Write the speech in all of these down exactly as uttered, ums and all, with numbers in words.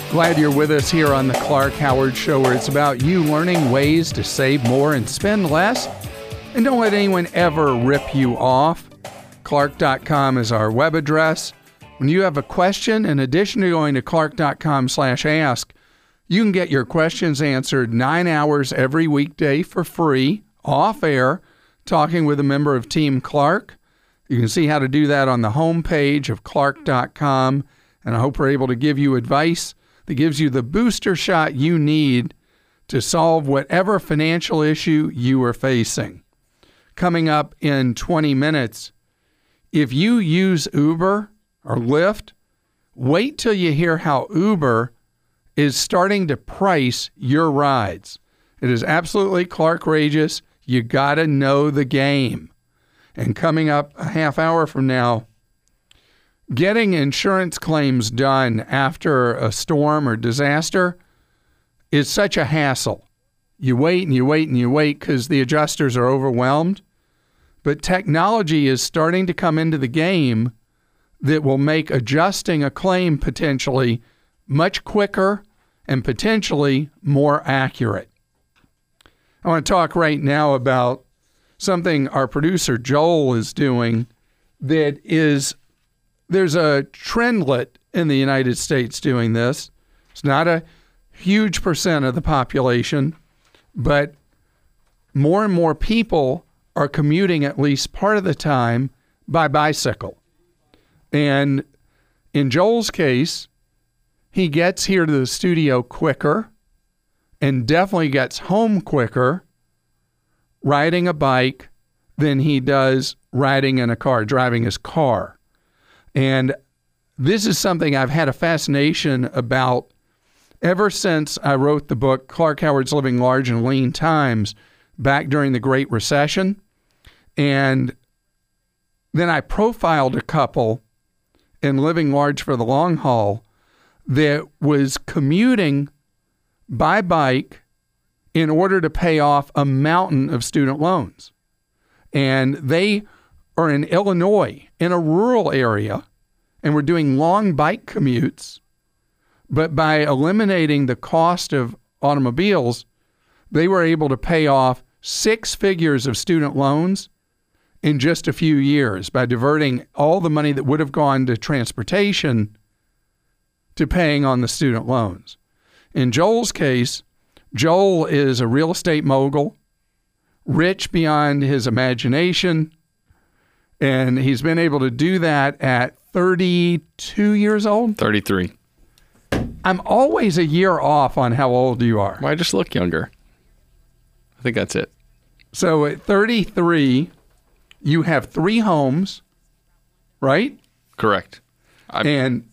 Glad you're with us here on the Clark Howard Show, where it's about you learning ways to save more and spend less. And don't let anyone ever rip you off. Clark dot com is our web address. When you have a question, in addition to going to Clark dot com slash ask, you can get your questions answered nine hours every weekday for free, off air, talking with a member of Team Clark. You can see how to do that on the homepage of Clark dot com, and I hope we're able to give you advice that gives you the booster shot you need to solve whatever financial issue you are facing. Coming up in twenty minutes, if you use Uber or Lyft, wait till you hear how Uber is starting to price your rides. It is absolutely Clark-rageous. You got to know the game. And coming up a half hour from now, getting insurance claims done after a storm or disaster is such a hassle. You wait and you wait and you wait because the adjusters are overwhelmed. But technology is starting to come into the game that will make adjusting a claim potentially much quicker and potentially more accurate. I want to talk right now about something our producer Joel is doing that is, there's a trendlet in the United States doing this. It's not a huge percent of the population, but more and more people are commuting at least part of the time by bicycle. And in Joel's case, he gets here to the studio quicker and definitely gets home quicker riding a bike than he does riding in a car, driving his car. And this is something I've had a fascination about ever since I wrote the book, Clark Howard's Living Large and Lean Times, back during the Great Recession. And then I profiled a couple in Living Large for the Long Haul that was commuting by bike in order to pay off a mountain of student loans. And they are in Illinois, in a rural area, and were doing long bike commutes. But by eliminating the cost of automobiles, they were able to pay off six figures of student loans in just a few years by diverting all the money that would have gone to transportation to paying on the student loans. In Joel's case, Joel is a real estate mogul, rich beyond his imagination, and he's been able to do that at thirty-two years old? thirty-three. I'm always a year off on how old you are. Well, I just look younger. I think that's it. So at thirty-three, you have three homes, right? Correct. I'm... And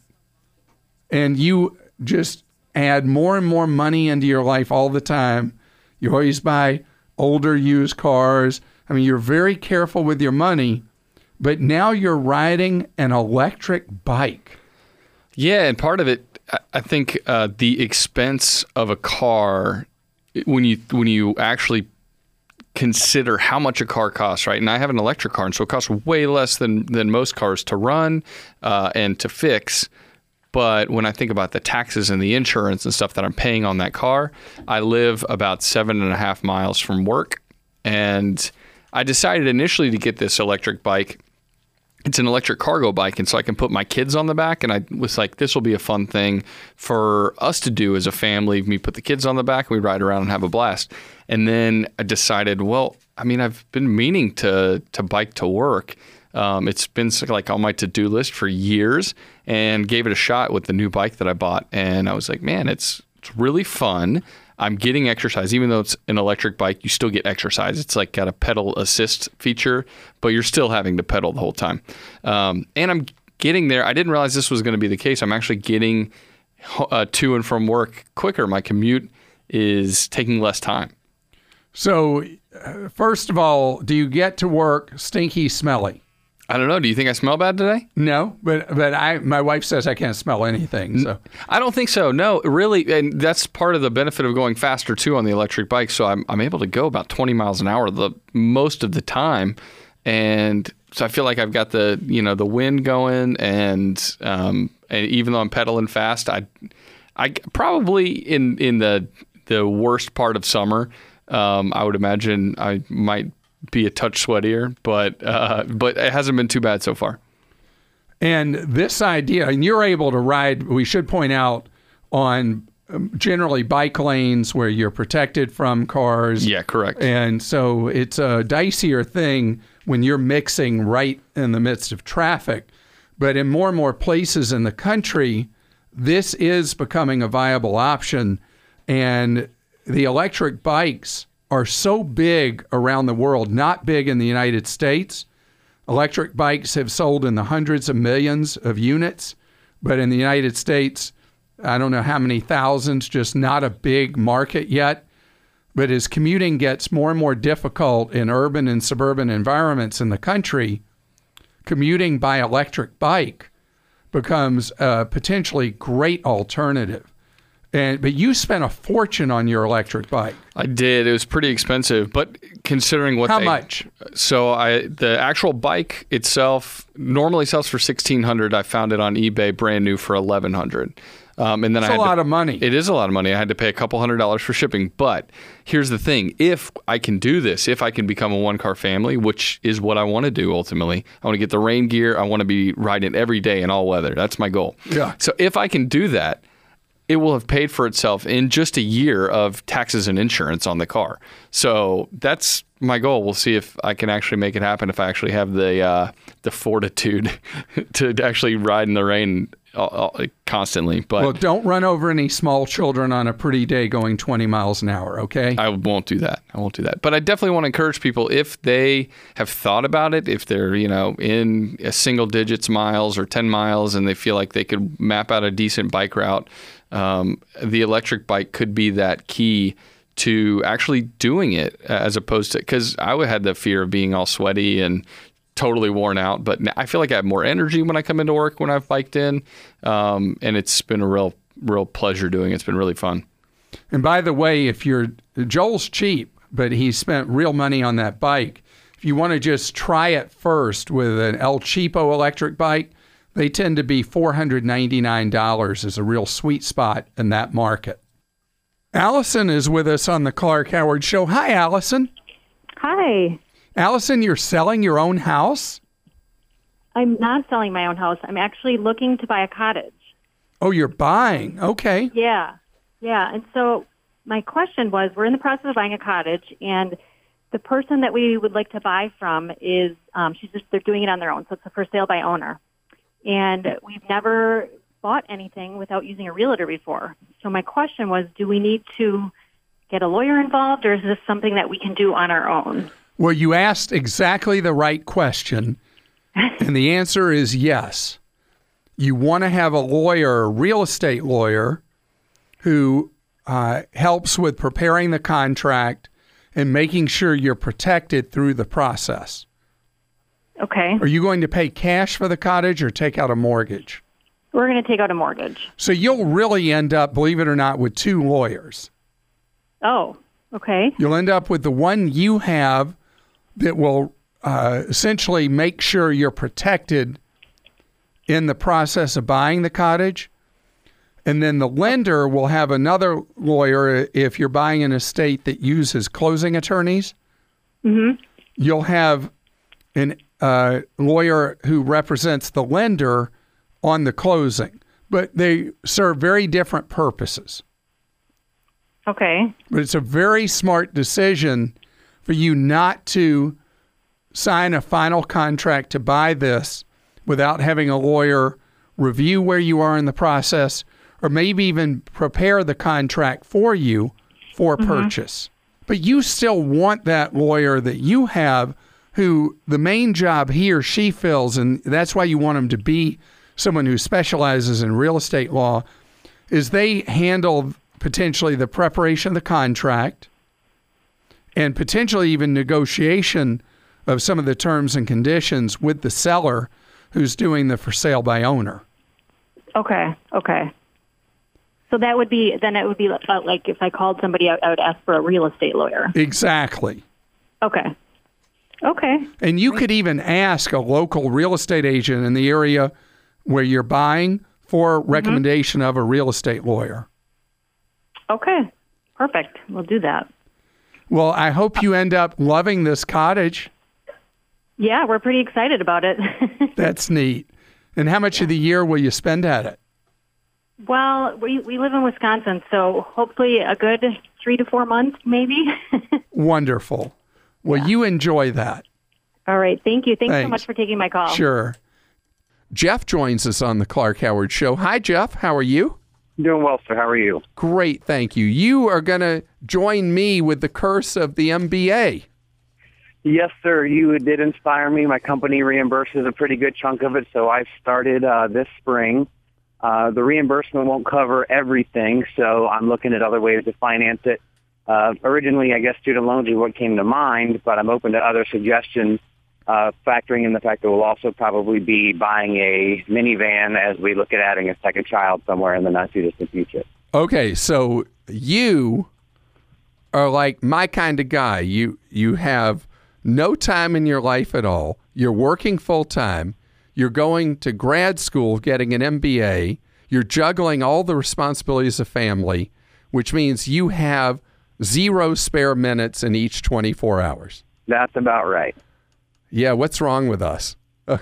and you just add more and more money into your life all the time. You always buy older used cars. I mean, you're very careful with your money, but now you're riding an electric bike. Yeah, and part of it, I think uh, the expense of a car, when you when you actually consider how much a car costs, right? And I have an electric car, and so it costs way less than, than most cars to run uh, and to fix. But when I think about the taxes and the insurance and stuff that I'm paying on that car, I live about seven and a half miles from work. And I decided initially to get this electric bike. It's an electric cargo bike, and so I can put my kids on the back. And I was like, this will be a fun thing for us to do as a family. Me put the kids on the back, and we ride around and have a blast. And then I decided, well, I mean, I've been meaning to to bike to work. Um, it's been like on my to-do list for years, and gave it a shot with the new bike that I bought. And I was like, man, it's it's really fun. I'm getting exercise. Even though it's an electric bike, you still get exercise. It's like got a pedal assist feature, but you're still having to pedal the whole time. Um, and I'm getting there. I didn't realize this was going to be the case. I'm actually getting uh, to and from work quicker. My commute is taking less time. So, uh, first of all, do you get to work stinky, smelly? I don't know. Do you think I smell bad today? No, but but I my wife says I can't smell anything. So I don't think so. No, really, and that's part of the benefit of going faster too on the electric bike. So I'm I'm able to go about twenty miles an hour the most of the time, and so I feel like I've got the you know the wind going, and um, and even though I'm pedaling fast, I I probably in in the the worst part of summer, um, I would imagine I might be a touch sweatier, but uh, but it hasn't been too bad so far. And this idea, and you're able to ride, we should point out, on um, generally bike lanes where you're protected from cars. Yeah, correct. And so it's a dicier thing when you're mixing right in the midst of traffic. But in more and more places in the country, this is becoming a viable option. And the electric bikes are so big around the world, not big in the United States. Electric bikes have sold in the hundreds of millions of units, but in the United States, I don't know how many thousands, just not a big market yet. But as commuting gets more and more difficult in urban and suburban environments in the country, commuting by electric bike becomes a potentially great alternative. And, but you spent a fortune on your electric bike. I did. It was pretty expensive, but considering what How they, much? So I the actual bike itself normally sells for sixteen hundred dollars. I found it on eBay brand new for eleven hundred dollars. Um, and then That's I had a lot to, of money. It is a lot of money. I had to pay a couple hundred dollars for shipping. But here's the thing. If I can do this, if I can become a one-car family, which is what I want to do ultimately, I want to get the rain gear. I want to be riding it every day in all weather. That's my goal. Yeah. So if I can do that, it will have paid for itself in just a year of taxes and insurance on the car. So that's my goal. We'll see if I can actually make it happen, if I actually have the uh, the fortitude to actually ride in the rain constantly. But well, don't run over any small children on a pretty day going twenty miles an hour, okay? I won't do that. I won't do that. But I definitely want to encourage people, if they have thought about it, if they're, you know, in a single digits miles or ten miles and they feel like they could map out a decent bike route, um, the electric bike could be that key to actually doing it, as opposed to, because I had the fear of being all sweaty and totally worn out, but I feel like I have more energy when I come into work when I've biked in, um, and it's been a real, real pleasure doing it. It's been really fun. And by the way, if you're, Joel's cheap, but he spent real money on that bike. If you want to just try it first with an El Cheapo electric bike, they tend to be four hundred ninety-nine dollars is a real sweet spot in that market. Allison is with us on the Clark Howard Show. Hi, Allison. Hi. Allison, you're selling your own house? I'm not selling my own house. I'm actually looking to buy a cottage. Oh, you're buying. Okay. Yeah. Yeah. And so my question was, we're in the process of buying a cottage, and the person that we would like to buy from is, um, she's just, they're doing it on their own. So it's a for sale by owner. And we've never bought anything without using a realtor before. So my question was, do we need to get a lawyer involved, or is this something that we can do on our own? Well, you asked exactly the right question, and the answer is yes. You want to have a lawyer, a real estate lawyer, who uh, helps with preparing the contract and making sure you're protected through the process. Okay. Are you going to pay cash for the cottage or take out a mortgage? We're going to take out a mortgage. So you'll really end up, believe it or not, with two lawyers. Oh, okay. You'll end up with the one you have that will uh, essentially make sure you're protected in the process of buying the cottage. And then the lender will have another lawyer if you're buying an estate that uses closing attorneys. Mm-hmm. You'll have an uh, lawyer who represents the lender on the closing, but they serve very different purposes. Okay. But it's a very smart decision for you not to sign a final contract to buy this without having a lawyer review where you are in the process, or maybe even prepare the contract for you for Mm-hmm. purchase. But you still want that lawyer that you have, who the main job he or she fills, and that's why you want them to be someone who specializes in real estate law, is they handle potentially the preparation of the contract and potentially even negotiation of some of the terms and conditions with the seller who's doing the for sale by owner. Okay. Okay. So that would be, then it would be uh, like if I called somebody out, I would ask for a real estate lawyer. Exactly. Okay. Okay. And you could even ask a local real estate agent in the area where you're buying for recommendation mm-hmm. of a real estate lawyer. Okay, perfect. We'll do that. Well, I hope you end up loving this cottage. Yeah, we're pretty excited about it. That's neat. And how much yeah. of the year will you spend at it? Well, we we live in Wisconsin, so hopefully a good three to four months, maybe. Wonderful. Well, yeah. you enjoy that. All right. Thank you. Thanks, Thanks so much for taking my call. Sure. Jeff joins us on the Clark Howard Show. Hi, Jeff. How are you? Doing well, sir. How are you? Great. Thank you. You are going to join me with the curse of the M B A. Yes, sir. You did inspire me. My company reimburses a pretty good chunk of it, so I've started uh, this spring. Uh, the reimbursement won't cover everything, so I'm looking at other ways to finance it. Uh, originally, I guess student loans is what came to mind, but I'm open to other suggestions, uh, factoring in the fact that we'll also probably be buying a minivan as we look at adding a second child somewhere in the not-too-distant future. Okay, so you are like my kind of guy. You you have no time in your life at all. You're working full-time. You're going to grad school, getting an M B A. You're juggling all the responsibilities of family, which means you have zero spare minutes in each twenty-four hours. That's about right. Yeah, what's wrong with us?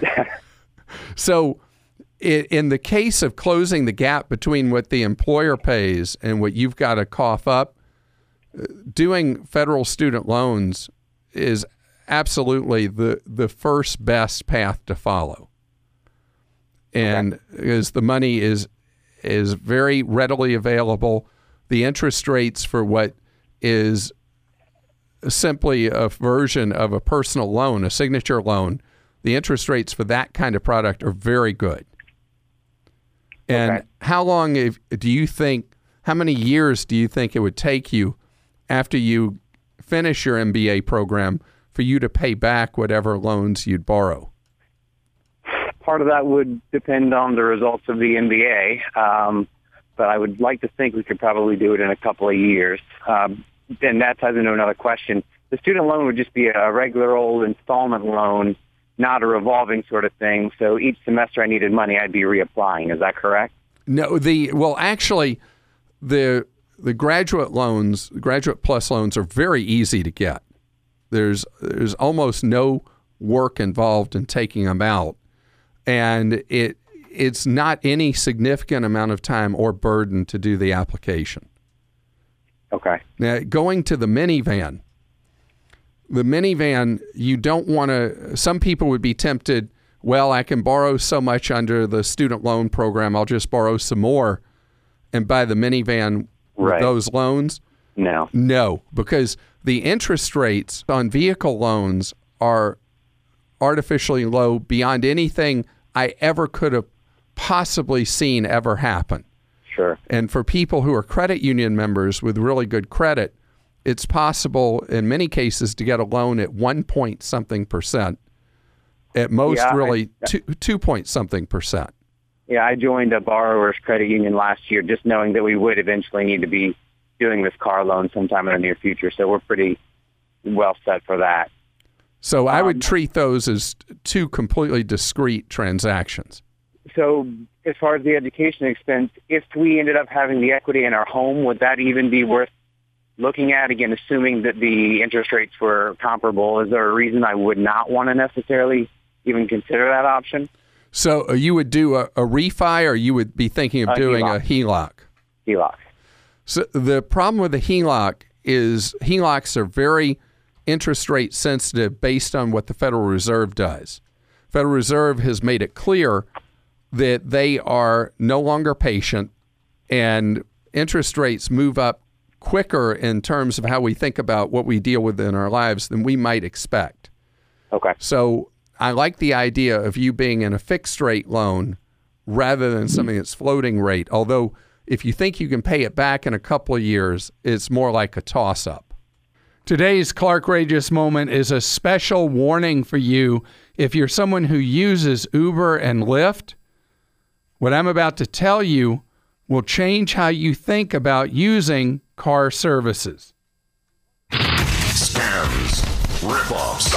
So in the case of closing the gap between what the employer pays and what you've got to cough up, doing federal student loans is absolutely the, the first best path to follow. And because the money is is very readily available, the interest rates for what is simply a version of a personal loan, a signature loan, the interest rates for that kind of product are very good. And okay. how long if, do you think, how many years do you think it would take you after you finish your M B A program for you to pay back whatever loans you'd borrow? Part of that would depend on the results of the M B A, um, but I would like to think we could probably do it in a couple of years. Um, and that ties into another question. The student loan would just be a regular old installment loan, not a revolving sort of thing. So each semester I needed money, I'd be reapplying. Is that correct? No, the well, actually, the the graduate loans, graduate plus loans, are very easy to get. There's there's almost no work involved in taking them out, and it it's not any significant amount of time or burden to do the application. Okay. Now, going to the minivan, the minivan, you don't want to, some people would be tempted, well, I can borrow so much under the student loan program, I'll just borrow some more and buy the minivan with right. those loans. No. No, because the interest rates on vehicle loans are artificially low beyond anything I ever could have possibly seen ever happen. Sure. And for people who are credit union members with really good credit, it's possible in many cases to get a loan at one point something percent. At most, yeah, really I, two, two point something percent. Yeah, I joined a borrower's credit union last year just knowing that we would eventually need to be doing this car loan sometime in the near future. So we're pretty well set for that. So um, I would treat those as two completely discrete transactions. So as far as the education expense, if we ended up having the equity in our home, would that even be worth looking at? Again, assuming that the interest rates were comparable, is there a reason I would not want to necessarily even consider that option? So uh, you would do a, a refi, or you would be thinking of a doing H E L O C. a H E L O C? H E L O C. So the problem with the H E L O C is H E L O Cs are very interest rate sensitive based on what the Federal Reserve does. Federal Reserve has made it clear that they are no longer patient, and interest rates move up quicker in terms of how we think about what we deal with in our lives than we might expect. Okay. So I like the idea of you being in a fixed rate loan rather than something that's floating rate, although if you think you can pay it back in a couple of years, it's more like a toss-up. Today's Clark-Rageous Moment is a special warning for you if you're someone who uses Uber and Lyft. What I'm about to tell you will change how you think about using car services. Scams, rip-offs,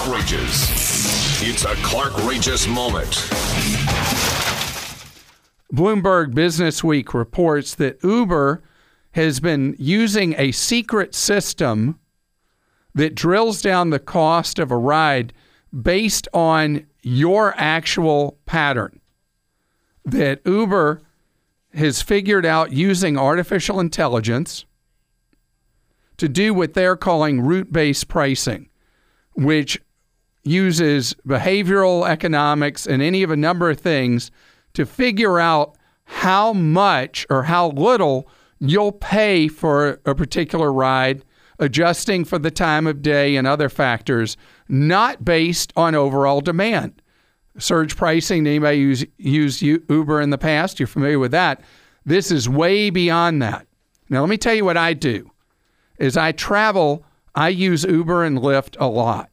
outrages. It's a Clark-Rageous Moment. Bloomberg Business Week reports that Uber has been using a secret system that drills down the cost of a ride based on your actual pattern. That Uber has figured out using artificial intelligence to do what they're calling route-based pricing, which uses behavioral economics and any of a number of things to figure out how much or how little you'll pay for a particular ride, adjusting for the time of day and other factors, not based on overall demand. Surge pricing, anybody who's used Uber in the past, you're familiar with that. This is way beyond that. Now, let me tell you what I do. As I travel, I use Uber and Lyft a lot.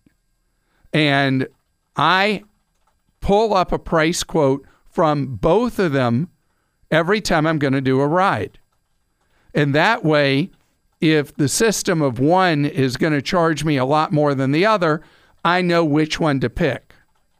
And I pull up a price quote from both of them every time I'm going to do a ride. And that way, if the system of one is going to charge me a lot more than the other, I know which one to pick.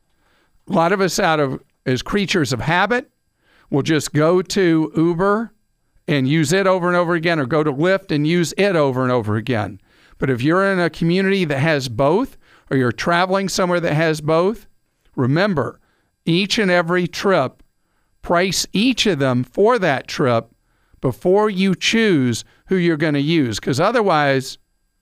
A lot of us, out of as creatures of habit, will just go to Uber and use it over and over again, or go to Lyft and use it over and over again. But if you're in a community that has both, or you're traveling somewhere that has both, remember, each and every trip, price each of them for that trip before you choose who you're going to use. Because otherwise,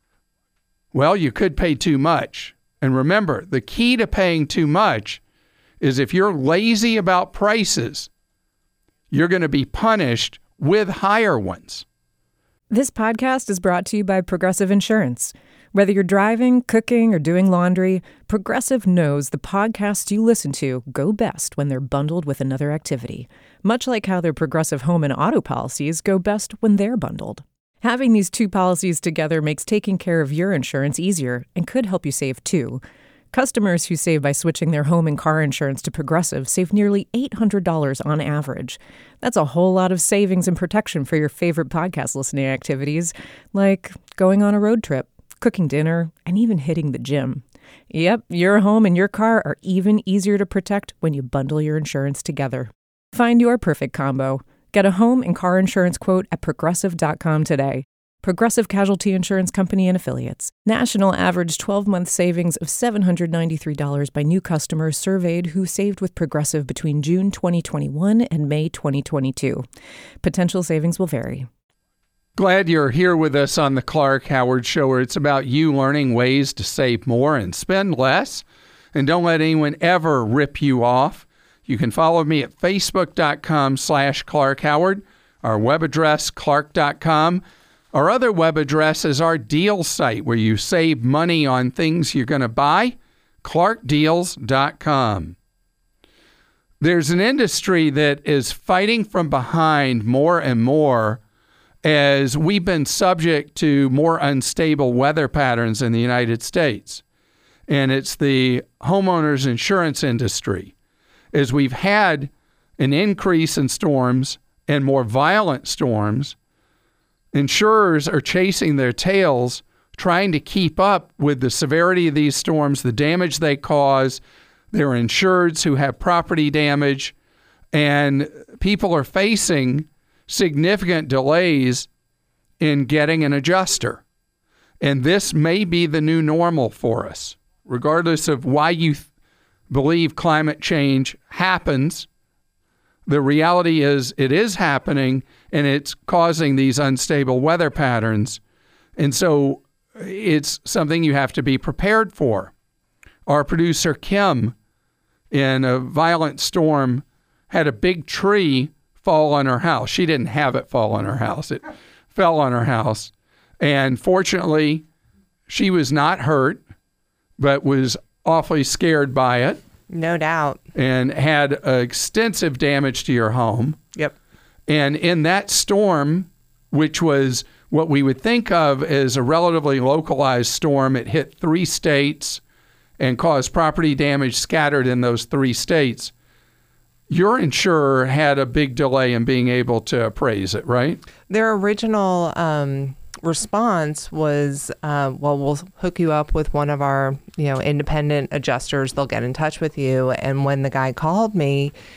well, you could pay too much. And remember, the key to paying too much is if you're lazy about prices, you're going to be punished with higher ones. This podcast is brought to you by Progressive Insurance. Whether you're driving, cooking, or doing laundry, Progressive knows the podcasts you listen to go best when they're bundled with another activity, much like how their Progressive home and auto policies go best when they're bundled. Having these two policies together makes taking care of your insurance easier and could help you save too. Customers who save by switching their home and car insurance to Progressive save nearly eight hundred dollars on average. That's a whole lot of savings and protection for your favorite podcast listening activities, like going on a road trip, cooking dinner, and even hitting the gym. Yep, your home and your car are even easier to protect when you bundle your insurance together. Find your perfect combo. Get a home and car insurance quote at progressive dot com today. Progressive Casualty Insurance Company and Affiliates. National average twelve-month savings of seven hundred ninety-three dollars by new customers surveyed who saved with Progressive between June twenty twenty-one and May twenty twenty-two. Potential savings will vary. Glad you're here with us on the Clark Howard Show, where it's about you learning ways to save more and spend less. And don't let anyone ever rip you off. You can follow me at facebook.com slash Clark Howard, our web address, clark dot com. Our other web address is our deal site, where you save money on things you're going to buy, clark deals dot com. There's an industry that is fighting from behind more and more as we've been subject to more unstable weather patterns in the United States. And it's the homeowners insurance industry. As we've had an increase in storms and more violent storms, insurers are chasing their tails, trying to keep up with the severity of these storms, the damage they cause. There are insureds who have property damage, and people are facing significant delays in getting an adjuster. And this may be the new normal for us, regardless of why you th- believe climate change happens. The reality is it is happening, and it's causing these unstable weather patterns. And so it's something you have to be prepared for. Our producer, Kim, in a violent storm, had a big tree fall on her house. She didn't have it fall on her house. It fell on her house. And fortunately, she was not hurt, but was awfully scared by it. No doubt. And had uh, extensive damage to your home. Yep. And in that storm, which was what we would think of as a relatively localized storm, it hit three states and caused property damage scattered in those three states. Your insurer had a big delay in being able to appraise it, right? Their original um, response was, uh, well, we'll hook you up with one of our, you know, independent adjusters. They'll get in touch with you. And when the guy called me,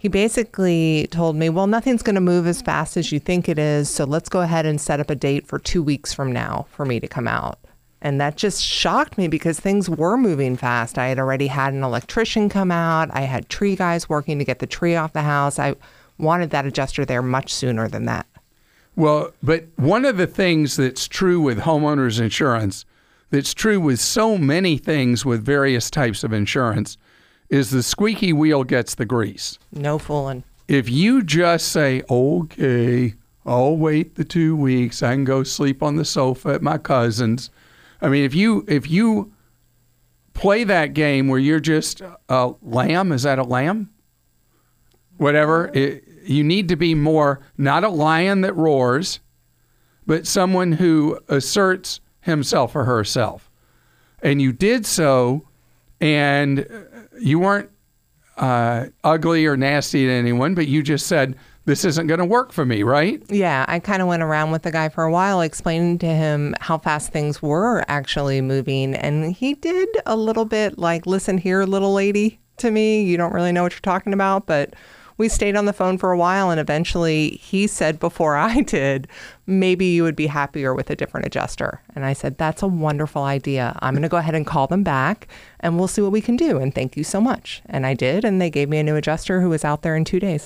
He basically told me, well, nothing's going to move as fast as you think it is, so let's go ahead and set up a date for two weeks from now for me to come out. And that just shocked me because things were moving fast. I had already had an electrician come out. I had tree guys working to get the tree off the house. I wanted that adjuster there much sooner than that. Well, but one of the things that's true with homeowners insurance, that's true with so many things with various types of insurance, is the squeaky wheel gets the grease. No fooling. If you just say, okay, I'll wait the two weeks, I can go sleep on the sofa at my cousin's. I mean, if you if you play that game where you're just a lamb, is that a lamb? Whatever. It, you need to be more, not a lion that roars, but someone who asserts himself or herself. And you did so, and you weren't uh, ugly or nasty to anyone, but you just said, this isn't going to work for me, right? Yeah, I kind of went around with the guy for a while, explaining to him how fast things were actually moving. And he did a little bit like, listen here, little lady, to me. You don't really know what you're talking about. But we stayed on the phone for a while. And eventually he said before I did, maybe you would be happier with a different adjuster. And I said, that's a wonderful idea. I'm going to go ahead and call them back and we'll see what we can do. And thank you so much. And I did. And they gave me a new adjuster who was out there in two days.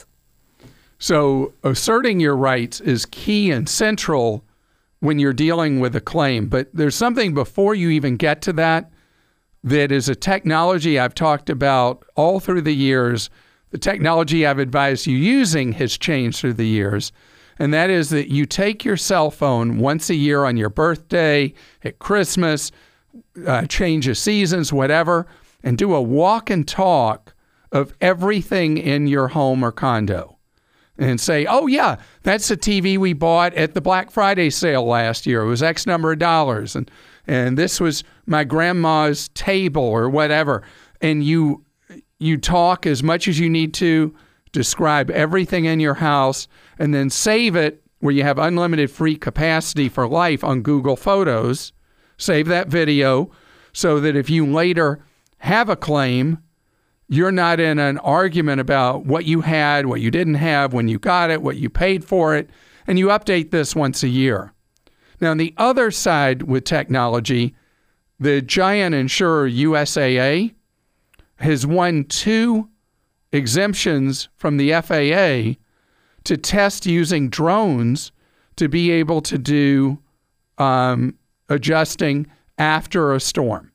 So asserting your rights is key and central when you're dealing with a claim. But there's something before you even get to that that is a technology I've talked about all through the years. The technology I've advised you using has changed through the years. And that is that you take your cell phone once a year on your birthday, at Christmas, uh, change of seasons, whatever, and do a walk and talk of everything in your home or condo. And say, oh, yeah, that's the T V we bought at the Black Friday sale last year. It was X number of dollars. And and this was my grandma's table or whatever. And you you talk as much as you need to, describe everything in your house, and then save it where you have unlimited free capacity for life on Google Photos. Save that video so that if you later have a claim, you're not in an argument about what you had, what you didn't have, when you got it, what you paid for it, and you update this once a year. Now, on the other side with technology, the giant insurer U S A A has won two exemptions from the F A A to test using drones to be able to do um, adjusting after a storm.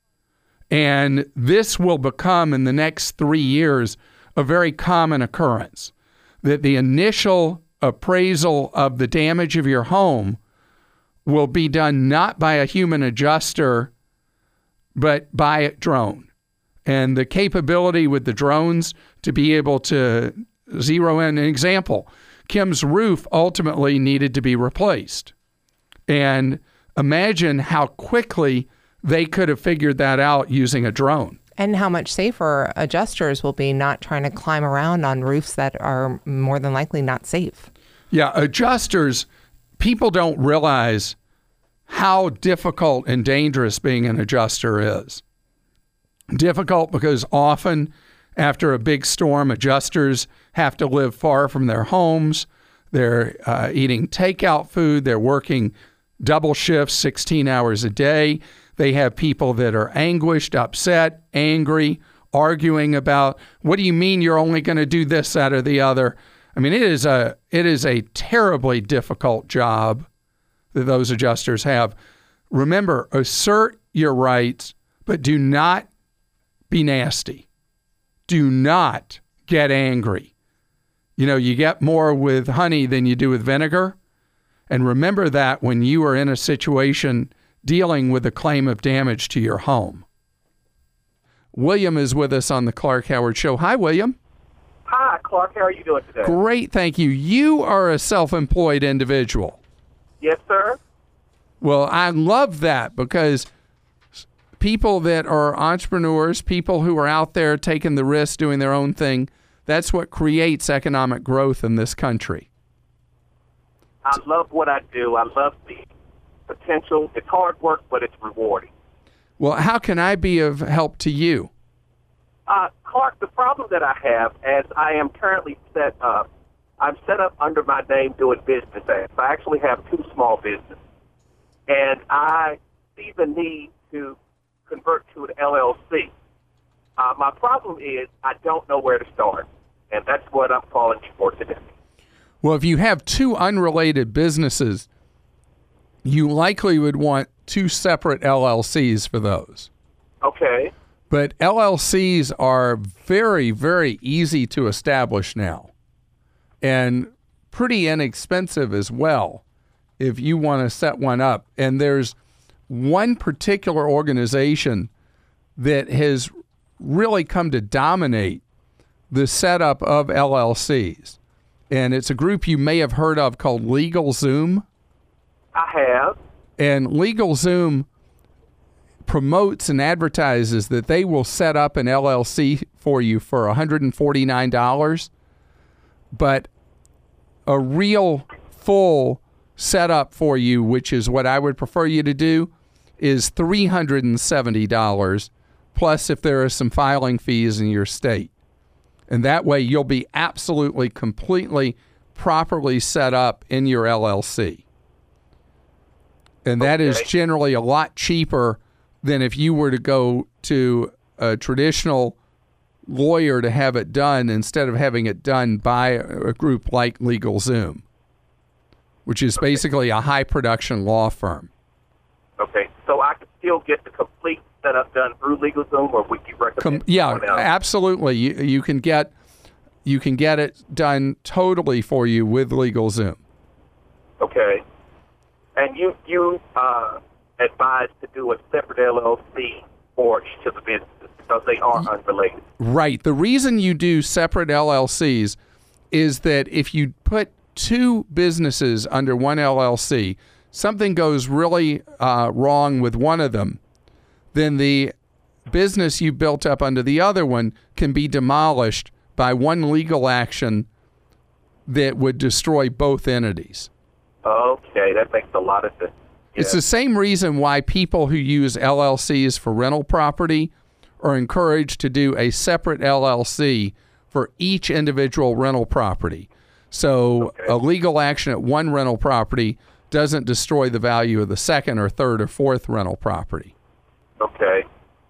And this will become, in the next three years, a very common occurrence, that the initial appraisal of the damage of your home will be done not by a human adjuster, but by a drone. And the capability with the drones to be able to zero in, an example, Kim's roof ultimately needed to be replaced. And imagine how quickly they could have figured that out using a drone. And how much safer adjusters will be not trying to climb around on roofs that are more than likely not safe. Yeah, adjusters, people don't realize how difficult and dangerous being an adjuster is. Difficult because often after a big storm, adjusters have to live far from their homes. They're uh, eating takeout food. They're working double shifts, sixteen hours a day. They have people that are anguished, upset, angry, arguing about, what do you mean you're only going to do this, that, or the other? I mean, it is a it is a terribly difficult job that those adjusters have. Remember, assert your rights, but do not be nasty. Do not get angry. You know, you get more with honey than you do with vinegar. And remember that when you are in a situation dealing with a claim of damage to your home. William is with us on the Clark Howard Show. Hi, William. Hi, Clark. How are you doing today? Great, thank you. You are a self-employed individual. Yes, sir. Well, I love that because people that are entrepreneurs, people who are out there taking the risk, doing their own thing, that's what creates economic growth in this country. I love what I do. I love the potential. It's hard work, but it's rewarding. Well, how can I be of help to you? Uh, Clark, the problem that I have, as I am currently set up, I'm set up under my name doing business ads. I actually have two small businesses, and I see the need to convert to an L L C. Uh, my problem is I don't know where to start, and that's what I'm calling you for today. Well, if you have two unrelated businesses, you likely would want two separate L L Cs for those. Okay. But L L Cs are very, very easy to establish now and pretty inexpensive as well if you want to set one up. And there's one particular organization that has really come to dominate the setup of L L Cs. And it's a group you may have heard of called LegalZoom. I have. And LegalZoom promotes and advertises that they will set up an L L C for you for one hundred forty-nine dollars. But a real full setup for you, which is what I would prefer you to do, is three hundred seventy dollars, plus if there are some filing fees in your state. And that way you'll be absolutely, completely, properly set up in your L L C. And that Okay. is generally a lot cheaper than if you were to go to a traditional lawyer to have it done instead of having it done by a group like LegalZoom, which is basically a high production law firm. Okay. So I can still get the complete setup done through LegalZoom, or would you recommend? Com- yeah, someone else? absolutely. You, you can get you can get it done totally for you with LegalZoom. Okay. And you you uh, advise to do a separate L L C for each of the businesses because they are unrelated. Right. The reason you do separate L L Cs is that if you put two businesses under one L L C, something goes really uh, wrong with one of them, then the business you built up under the other one can be demolished by one legal action that would destroy both entities. Okay, that makes a lot of sense. It's the same reason why people who use L L Cs for rental property are encouraged to do a separate L L C for each individual rental property. So Okay. a legal action at one rental property doesn't destroy the value of the second or third or fourth rental property. Okay.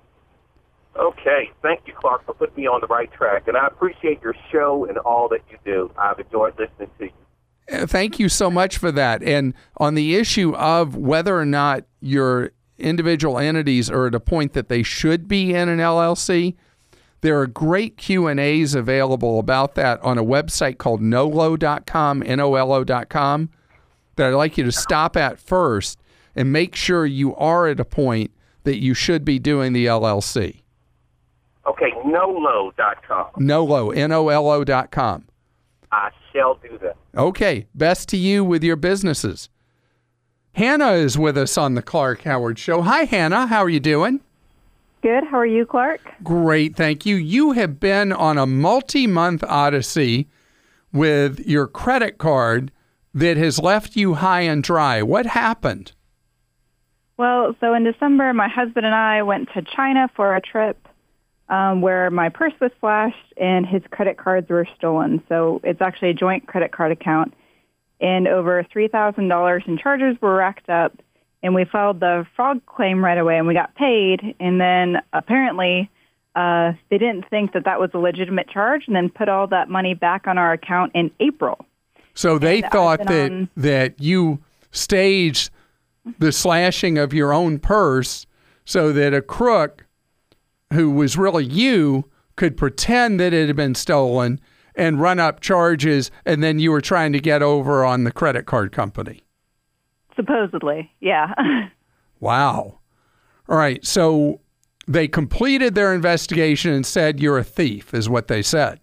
Okay. Thank you, Clark, for putting me on the right track. And I appreciate your show and all that you do. I've enjoyed listening to you. Uh, Thank you so much for that. And on the issue of whether or not your individual entities are at a point that they should be in an L L C, there are great Q and A's available about that on a website called nolo dot com, N O L O dot com, that I'd like you to stop at first and make sure you are at a point that you should be doing the L L C. Okay, nolo dot com. Nolo, N O L O dot com. I shall do that. Okay, best to you with your businesses. Hannah is with us on the Clark Howard Show. Hi, Hannah. How are you doing? Good. How are you, Clark? Great, thank you. You have been on a multi-month odyssey with your credit card that has left you high and dry. What happened? Well, so in December, my husband and I went to China for a trip um, where my purse was flashed and his credit cards were stolen. So it's actually a joint credit card account. And over three thousand dollars in charges were racked up. And we filed the fraud claim right away, and we got paid. And then apparently uh, they didn't think that that was a legitimate charge and then put all that money back on our account in April. So they And thought I've been that, on- that you staged the slashing of your own purse so that a crook who was really you could pretend that it had been stolen and run up charges, and then you were trying to get over on the credit card company. Supposedly, yeah. Wow. All right. So they completed their investigation and said you're a thief, is what they said.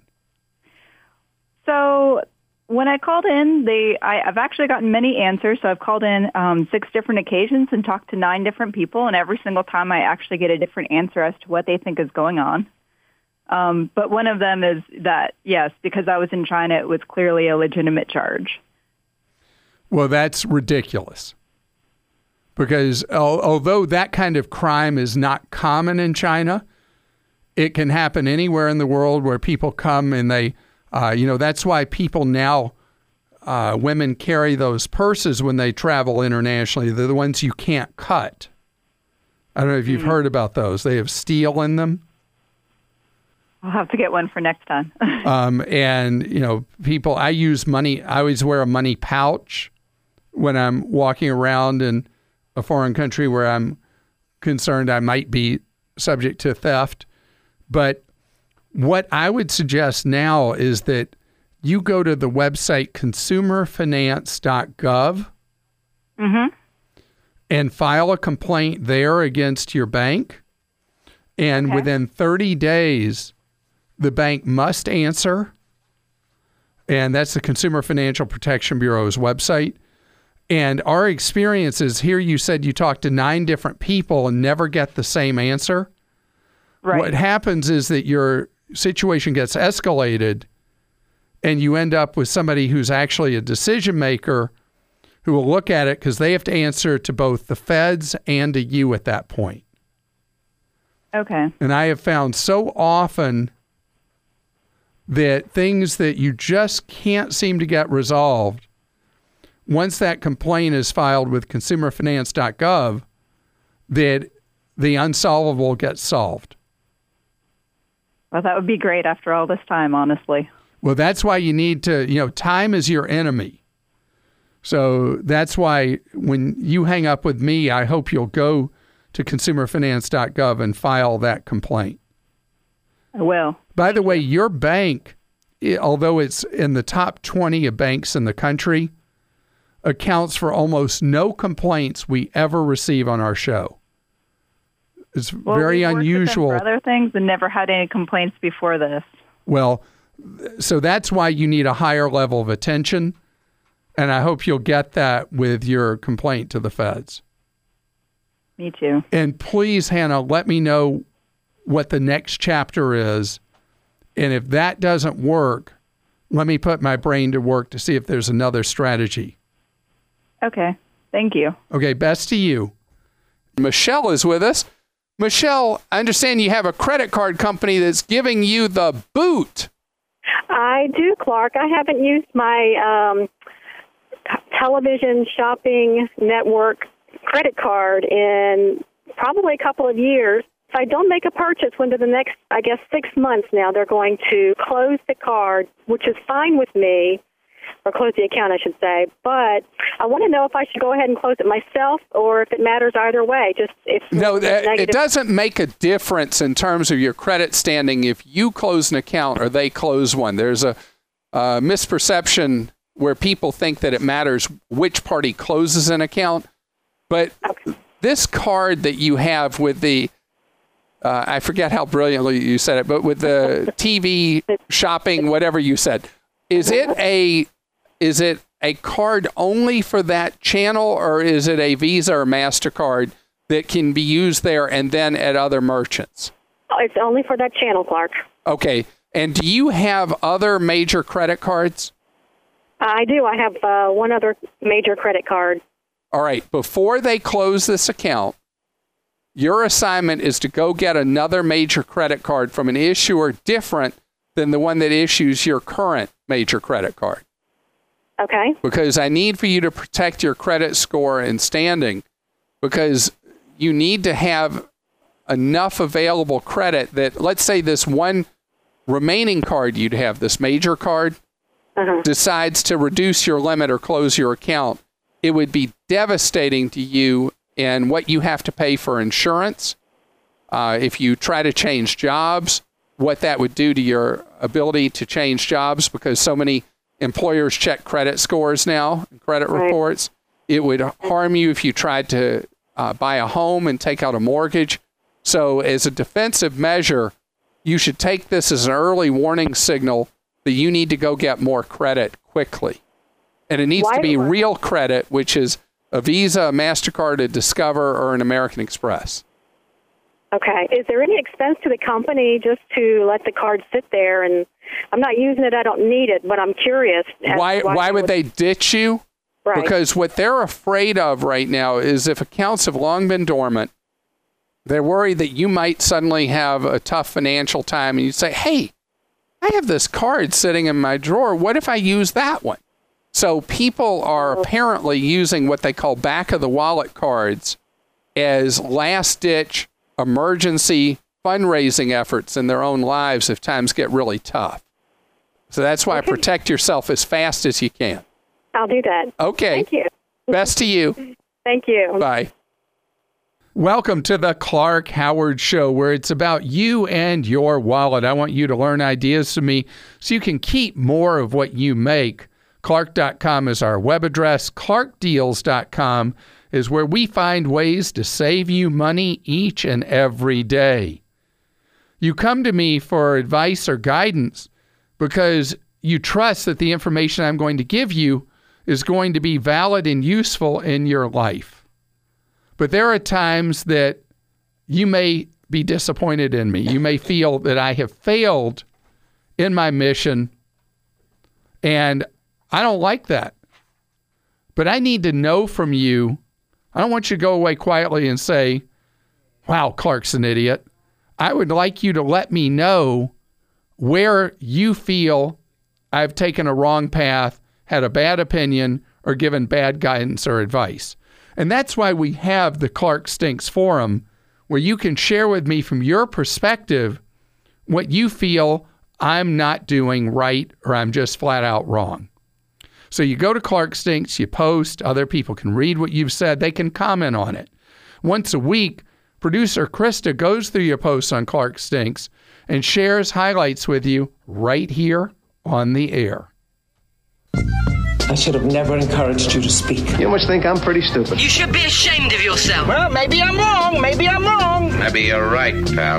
So when I called in, they I, I've actually gotten many answers. So I've called in um, six different occasions and talked to nine different people, and every single time I actually get a different answer as to what they think is going on. Um, but one of them is that, yes, because I was in China, it was clearly a legitimate charge. Well, that's ridiculous. Because al- although that kind of crime is not common in China, it can happen anywhere in the world where people come and they, uh, you know, that's why people now, uh, women carry those purses when they travel internationally. They're the ones you can't cut. I don't know if you've mm-hmm. heard about those. They have steel in them. I'll have to get one for next time. um, and, you know, people, I use money. I always wear a money pouch when I'm walking around in a foreign country where I'm concerned I might be subject to theft. But what I would suggest now is that you go to the website consumer finance dot gov mm-hmm. and file a complaint there against your bank. And okay. within thirty days, the bank must answer. And that's the Consumer Financial Protection Bureau's website. And our experience is here you said you talked to nine different people and never get the same answer. Right. What happens is that your situation gets escalated and you end up with somebody who's actually a decision maker who will look at it because they have to answer to both the feds and to you at that point. Okay. And I have found so often that things that you just can't seem to get resolved, once that complaint is filed with consumer finance dot gov, that the unsolvable gets solved. Well, that would be great after all this time, honestly. Well, that's why you need to, you know, time is your enemy. So that's why when you hang up with me, I hope you'll go to consumer finance dot gov and file that complaint. I will. By the way, your bank, although it's in the top twenty of banks in the country, accounts for almost no complaints we ever receive on our show. It's well, very we've worked unusual. With them for other things and never had any complaints before this. Well, so that's why you need a higher level of attention, and I hope you'll get that with your complaint to the feds. Me too. And please, Hannah, let me know what the next chapter is, and if that doesn't work, let me put my brain to work to see if there's another strategy. Okay. Thank you. Okay, best to you. Michelle is with us. Michelle, I understand you have a credit card company that's giving you the boot. I do, Clark. I haven't used my um, television shopping network credit card in probably a couple of years. If I don't make a purchase within the next, I guess, six months now, they're going to close the card, which is fine with me, or close the account, I should say. But I want to know if I should go ahead and close it myself or if it matters either way. Just if No, it doesn't make a difference in terms of your credit standing if you close an account or they close one. There's a, a misperception where people think that it matters which party closes an account. But okay. This card that you have with the, uh, I forget how brilliantly you said it, but with the T V shopping, whatever you said, is it a is it a card only for that channel, or is it a Visa or MasterCard that can be used there and then at other merchants? It's only for that channel, Clark. Okay. And do you have other major credit cards? I do. I have uh, one other major credit card. All right. Before they close this account, your assignment is to go get another major credit card from an issuer different than the one that issues your current major credit card. Okay. Because I need for you to protect your credit score and standing, because you need to have enough available credit that, let's say this one remaining card you'd have, this major card, uh-huh. decides to reduce your limit or close your account. It would be devastating to you and what you have to pay for insurance. Uh, if you try to change jobs, what that would do to your ability to change jobs, because so many employers check credit scores now and credit right. reports. It would harm you if you tried to uh, buy a home and take out a mortgage. So as a defensive measure, you should take this as an early warning signal that you need to go get more credit quickly. And it needs Why? to be real credit, which is a Visa, a MasterCard, a Discover, or an American Express. Okay. Is there any expense to the company just to let the card sit there? And I'm not using it. I don't need it, but I'm curious. Why, why, why would, would they ditch you? Right. Because what they're afraid of right now is if accounts have long been dormant They're worried that you might suddenly have a tough financial time and you say, hey, I have this card sitting in my drawer. What if I use that one? So people are apparently using what they call back of the wallet cards as last ditch emergency fundraising efforts in their own lives if times get really tough. So that's why Okay. protect yourself as fast as you can. I'll do that. Okay. Thank you. Best to you. Thank you. Bye. Welcome to the Clark Howard Show, where it's about you and your wallet. I want you to learn ideas from me so you can keep more of what you make. Clark dot com is our web address. Clark Deals dot com is where we find ways to save you money each and every day. You come to me for advice or guidance because you trust that the information I'm going to give you is going to be valid and useful in your life. But there are times that you may be disappointed in me. You may feel that I have failed in my mission, and I don't like that. But I need to know from you. I don't want you to go away quietly and say, wow, Clark's an idiot. I would like you to let me know where you feel I've taken a wrong path, had a bad opinion, or given bad guidance or advice. And that's why we have the Clark Stinks Forum, where you can share with me from your perspective what you feel I'm not doing right or I'm just flat out wrong. So you go to Clark Stinks, you post, other people can read what you've said, they can comment on it. Once a week, producer Krista goes through your posts on Clark Stinks and shares highlights with you right here on the air. I should have never encouraged you to speak. You must think I'm pretty stupid. You should be ashamed of yourself. Well, maybe I'm wrong. Maybe I'm wrong. Maybe you're right, pal.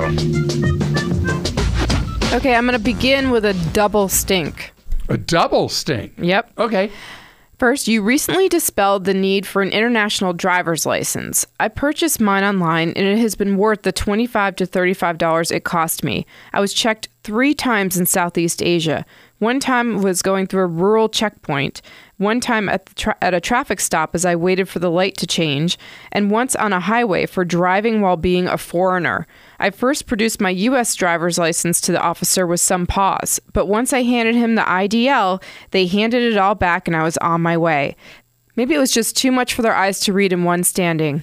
Okay, I'm going to begin with a double stink. A double stink? Yep. Okay. First, you recently dispelled the need for an international driver's license. I purchased mine online, and it has been worth the twenty-five to thirty-five dollars it cost me. I was checked three times in Southeast Asia. One time was going through a rural checkpoint, one time at, the tra- at a traffic stop as I waited for the light to change, and once on a highway for driving while being a foreigner. I first produced my U S driver's license to the officer with some pause, but once I handed him the I D L, they handed it all back and I was on my way. Maybe it was just too much for their eyes to read in one standing.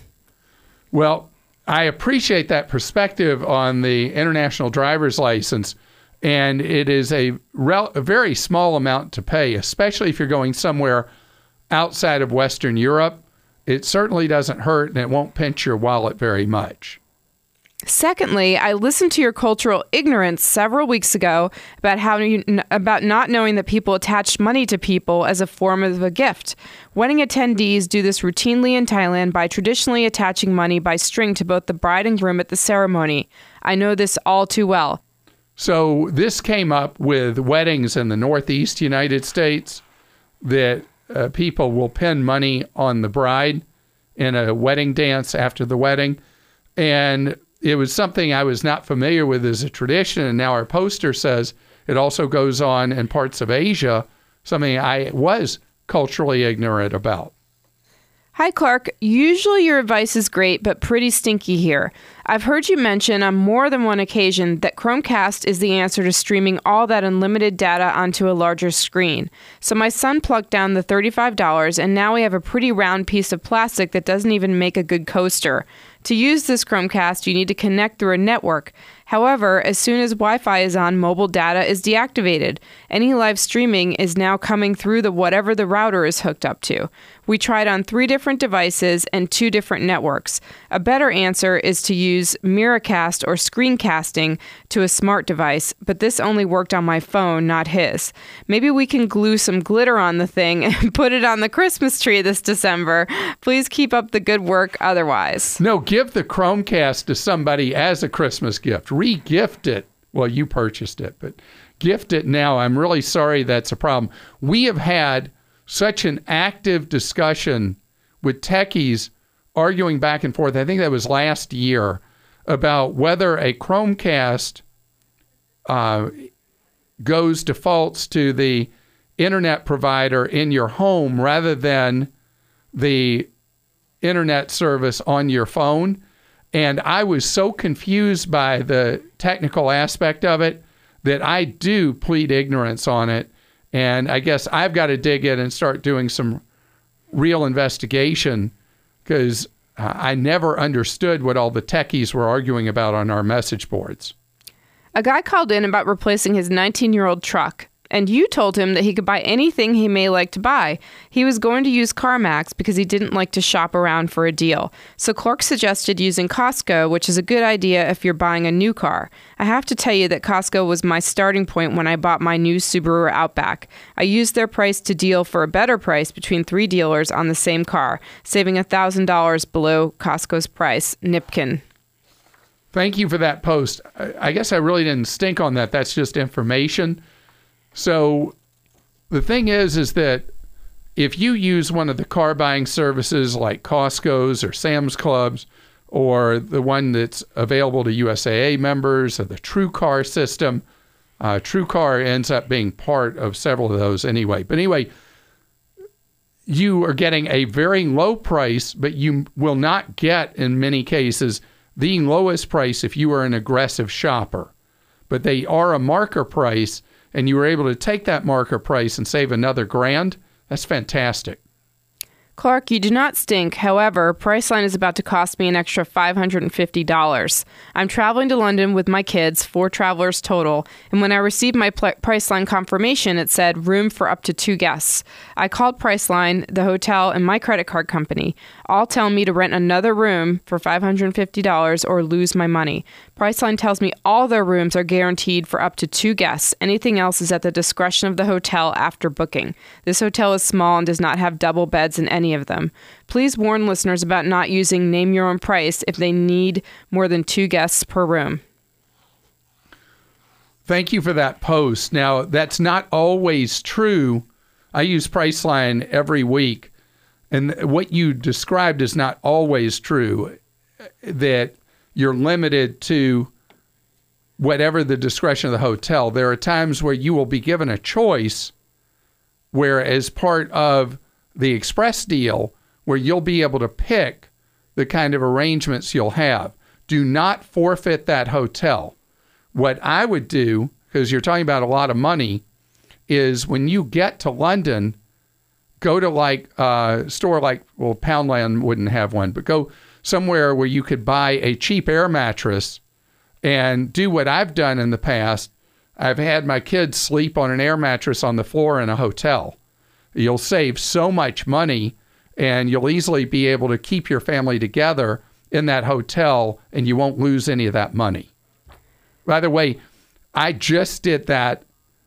Well, I appreciate that perspective on the international driver's license. And it is a, rel- a very small amount to pay, especially if you're going somewhere outside of Western Europe. It certainly doesn't hurt, and it won't pinch your wallet very much. Secondly, I listened to your cultural ignorance several weeks ago about how you, about not knowing that people attach money to people as a form of a gift. Wedding attendees do this routinely in Thailand by traditionally attaching money by string to both the bride and groom at the ceremony. I know this all too well. So this came up with weddings in the Northeast United States, that uh, people will pin money on the bride in a wedding dance after the wedding. And it was something I was not familiar with as a tradition. And now our poster says it also goes on in parts of Asia, something I was culturally ignorant about. Hi, Clark. Usually your advice is great, but pretty stinky here. I've heard you mention on more than one occasion that Chromecast is the answer to streaming all that unlimited data onto a larger screen. So my son plucked down the thirty-five dollars, and now we have a pretty round piece of plastic that doesn't even make a good coaster. To use this Chromecast, you need to connect through a network. However, as soon as Wi-Fi is on, mobile data is deactivated. Any live streaming is now coming through the whatever the router is hooked up to. We tried on three different devices and two different networks. A better answer is to use Miracast or screencasting to a smart device, but this only worked on my phone, not his. Maybe we can glue some glitter on the thing and put it on the Christmas tree this December. Please keep up the good work otherwise. No, give the Chromecast to somebody as a Christmas gift. Re-gift it. Well, you purchased it, but gift it now. I'm really sorry that's a problem. We have had such an active discussion with techies arguing back and forth. I think that was last year about whether a Chromecast uh, goes defaults to the internet provider in your home rather than the internet service on your phone. And I was so confused by the technical aspect of it that I do plead ignorance on it. And I guess I've got to dig in and start doing some real investigation, because uh, I never understood what all the techies were arguing about on our message boards. A guy called in about replacing his nineteen-year-old truck, and you told him that he could buy anything he may like to buy. He was going to use CarMax because he didn't like to shop around for a deal. So Clark suggested using Costco, which is a good idea if you're buying a new car. I have to tell you that Costco was my starting point when I bought my new Subaru Outback. I used their price to deal for a better price between three dealers on the same car, saving one thousand dollars below Costco's price. Nipkin. Thank you for that post. I guess I really didn't stink on that. That's just information. So the thing is, is that if you use one of the car buying services like Costco's or Sam's Clubs, or the one that's available to U S A A members, or the TrueCar system, uh, TrueCar ends up being part of several of those anyway. But anyway, you are getting a very low price, but you will not get, in many cases, the lowest price if you are an aggressive shopper. But they are a marker price, and you were able to take that marker price and save another grand. That's fantastic. Clark, you do not stink. However, Priceline is about to cost me an extra five hundred fifty dollars. I'm traveling to London with my kids, four travelers total, and when I received my pl- Priceline confirmation, it said room for up to two guests. I called Priceline, the hotel, and my credit card company, all telling me to rent another room for five hundred fifty dollars or lose my money. Priceline tells me all their rooms are guaranteed for up to two guests. Anything else is at the discretion of the hotel after booking. This hotel is small and does not have double beds in any of them. Please warn listeners about not using Name Your Own Price if they need more than two guests per room. Thank you for that post. Now, that's not always true. I use Priceline every week, and what you described is not always true, that you're limited to whatever the discretion of the hotel. There are times where you will be given a choice where, as part of the express deal, where you'll be able to pick the kind of arrangements you'll have. Do not forfeit that hotel. What I would do, because you're talking about a lot of money, is when you get to London, go to like a store like, well, Poundland wouldn't have one, but go somewhere where you could buy a cheap air mattress and do what I've done in the past. I've had my kids sleep on an air mattress on the floor in a hotel. You'll save so much money, and you'll easily be able to keep your family together in that hotel, and you won't lose any of that money. By the way, I just did that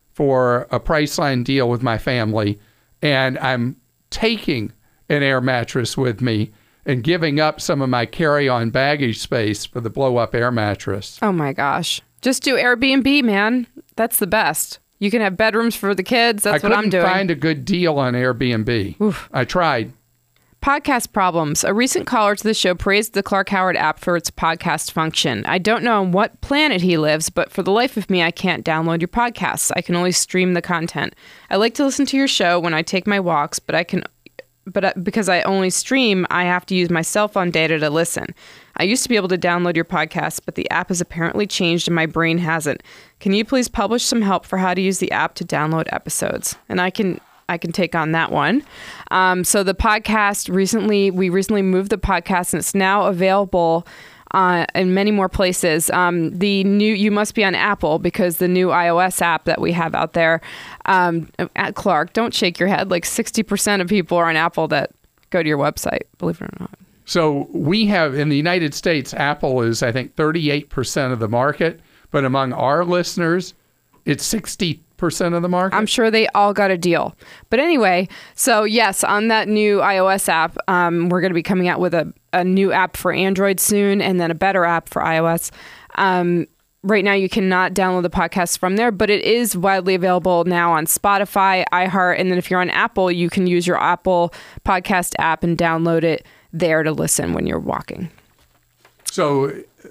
for a Priceline deal with my family, and I'm taking an air mattress with me and giving up some of my carry-on baggage space for the blow-up air mattress. Oh my gosh. Just do Airbnb, man. That's the best. You can have bedrooms for the kids. That's what I'm doing. I couldn't find a good deal on Airbnb. Oof. I tried. Podcast problems. A recent caller to the show praised the Clark Howard app for its podcast function. I don't know on what planet he lives, but for the life of me, I can't download your podcasts. I can only stream the content. I like to listen to your show when I take my walks, but I can, but because I only stream, I have to use my cell phone data to listen. I used to be able to download your podcast, but the app has apparently changed and my brain hasn't. Can you please publish some help for how to use the app to download episodes? And I can I can take on that one. Um, so the podcast recently, we recently moved the podcast and it's now available uh, in many more places. Um, the new, you must be on Apple because the new iOS app that we have out there, um, at Clark, don't shake your head. Like sixty percent of people are on Apple that go to your website, believe it or not. So we have, in the United States, Apple is, I think, thirty-eight percent of the market. But among our listeners, it's sixty percent of the market. I'm sure they all got a deal. But anyway, so yes, on that new iOS app, um, we're going to be coming out with a, a new app for Android soon and then a better app for iOS. Um, right now, you cannot download the podcast from there, but it is widely available now on Spotify, iHeart, and then if you're on Apple, you can use your Apple podcast app and download it there to listen when you're walking. So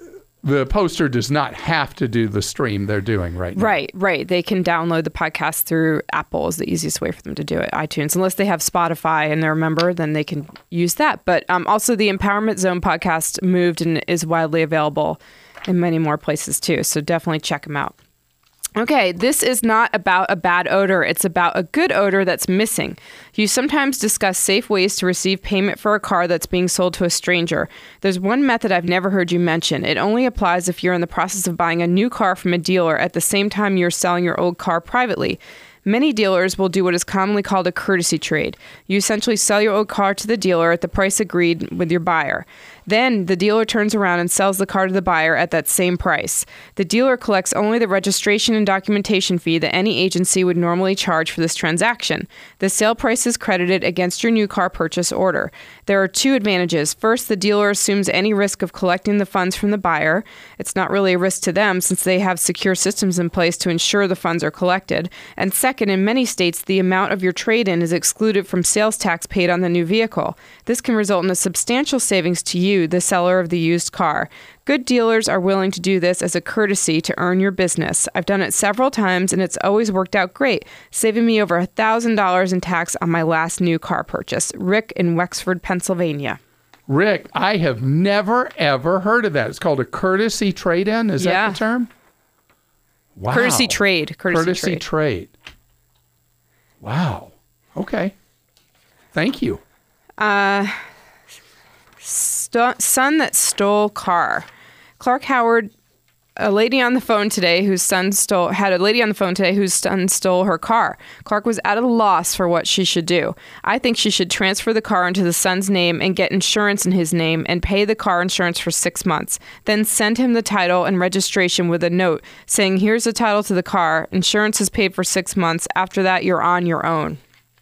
the poster does not have to do the stream they're doing right now. Right, right. They can download the podcast through Apple is the easiest way for them to do it, iTunes. Unless they have Spotify and they're a member, then they can use that. But um, also the Empowerment Zone podcast moved and is widely available in many more places too. So definitely check them out. Okay, this is not about a bad odor. It's about a good odor that's missing. You sometimes discuss safe ways to receive payment for a car that's being sold to a stranger. There's one method I've never heard you mention. It only applies if you're in the process of buying a new car from a dealer at the same time you're selling your old car privately. Many dealers will do what is commonly called a courtesy trade. You essentially sell your old car to the dealer at the price agreed with your buyer. Then the dealer turns around and sells the car to the buyer at that same price. The dealer collects only the registration and documentation fee that any agency would normally charge for this transaction. The sale price is credited against your new car purchase order. There are two advantages. First, the dealer assumes any risk of collecting the funds from the buyer. It's not really a risk to them since they have secure systems in place to ensure the funds are collected. And second, in many states, the amount of your trade-in is excluded from sales tax paid on the new vehicle. This can result in a substantial savings to you, the seller of the used car. Good dealers are willing to do this as a courtesy to earn your business. I've done it several times and it's always worked out great, saving me over one thousand dollars in tax on my last new car purchase. Rick in Wexford, Pennsylvania. Rick, I have never, ever heard of that. It's called a courtesy trade-in? Is yeah. that the term? Wow. Courtesy trade. Courtesy, courtesy trade. trade. Wow. Okay. Thank you. Uh... St- son that stole car. Clark Howard, a lady on the phone today whose son stole, had a lady on the phone today whose son stole her car. Clark was at a loss for what she should do. I think she should transfer the car into the son's name and get insurance in his name and pay the car insurance for six months. Then send him the title and registration with a note saying, here's the title to the car. Insurance is paid for six months. After that, you're on your own.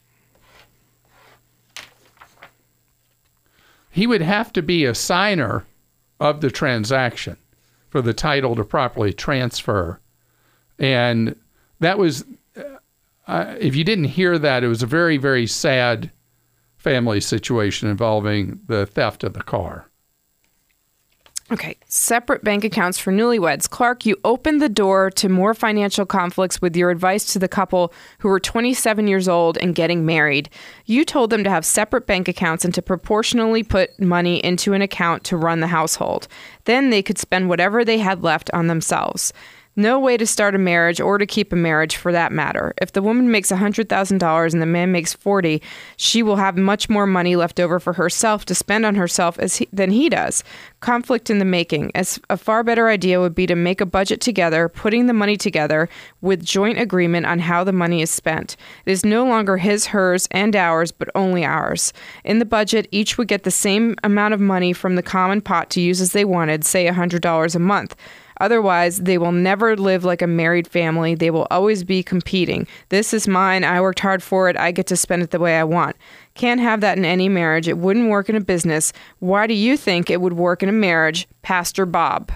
He would have to be a signer of the transaction for the title to properly transfer. And that was, uh, if you didn't hear that, it was a very, very sad family situation involving the theft of the car. Okay, separate bank accounts for newlyweds. Clark, you opened the door to more financial conflicts with your advice to the couple who were twenty-seven years old and getting married. You told them to have separate bank accounts and to proportionally put money into an account to run the household. Then they could spend whatever they had left on themselves. No way to start a marriage or to keep a marriage for that matter. If the woman makes one hundred thousand dollars and the man makes forty thousand dollars, she will have much more money left over for herself to spend on herself as he, than he does. Conflict in the making. As a far better idea would be to make a budget together, putting the money together with joint agreement on how the money is spent. It is no longer his, hers, and ours, but only ours. In the budget, each would get the same amount of money from the common pot to use as they wanted, say one hundred dollars a month. Otherwise, they will never live like a married family. They will always be competing. This is mine. I worked hard for it. I get to spend it the way I want. Can't have that in any marriage. It wouldn't work in a business. Why do you think it would work in a marriage? Pastor Bob.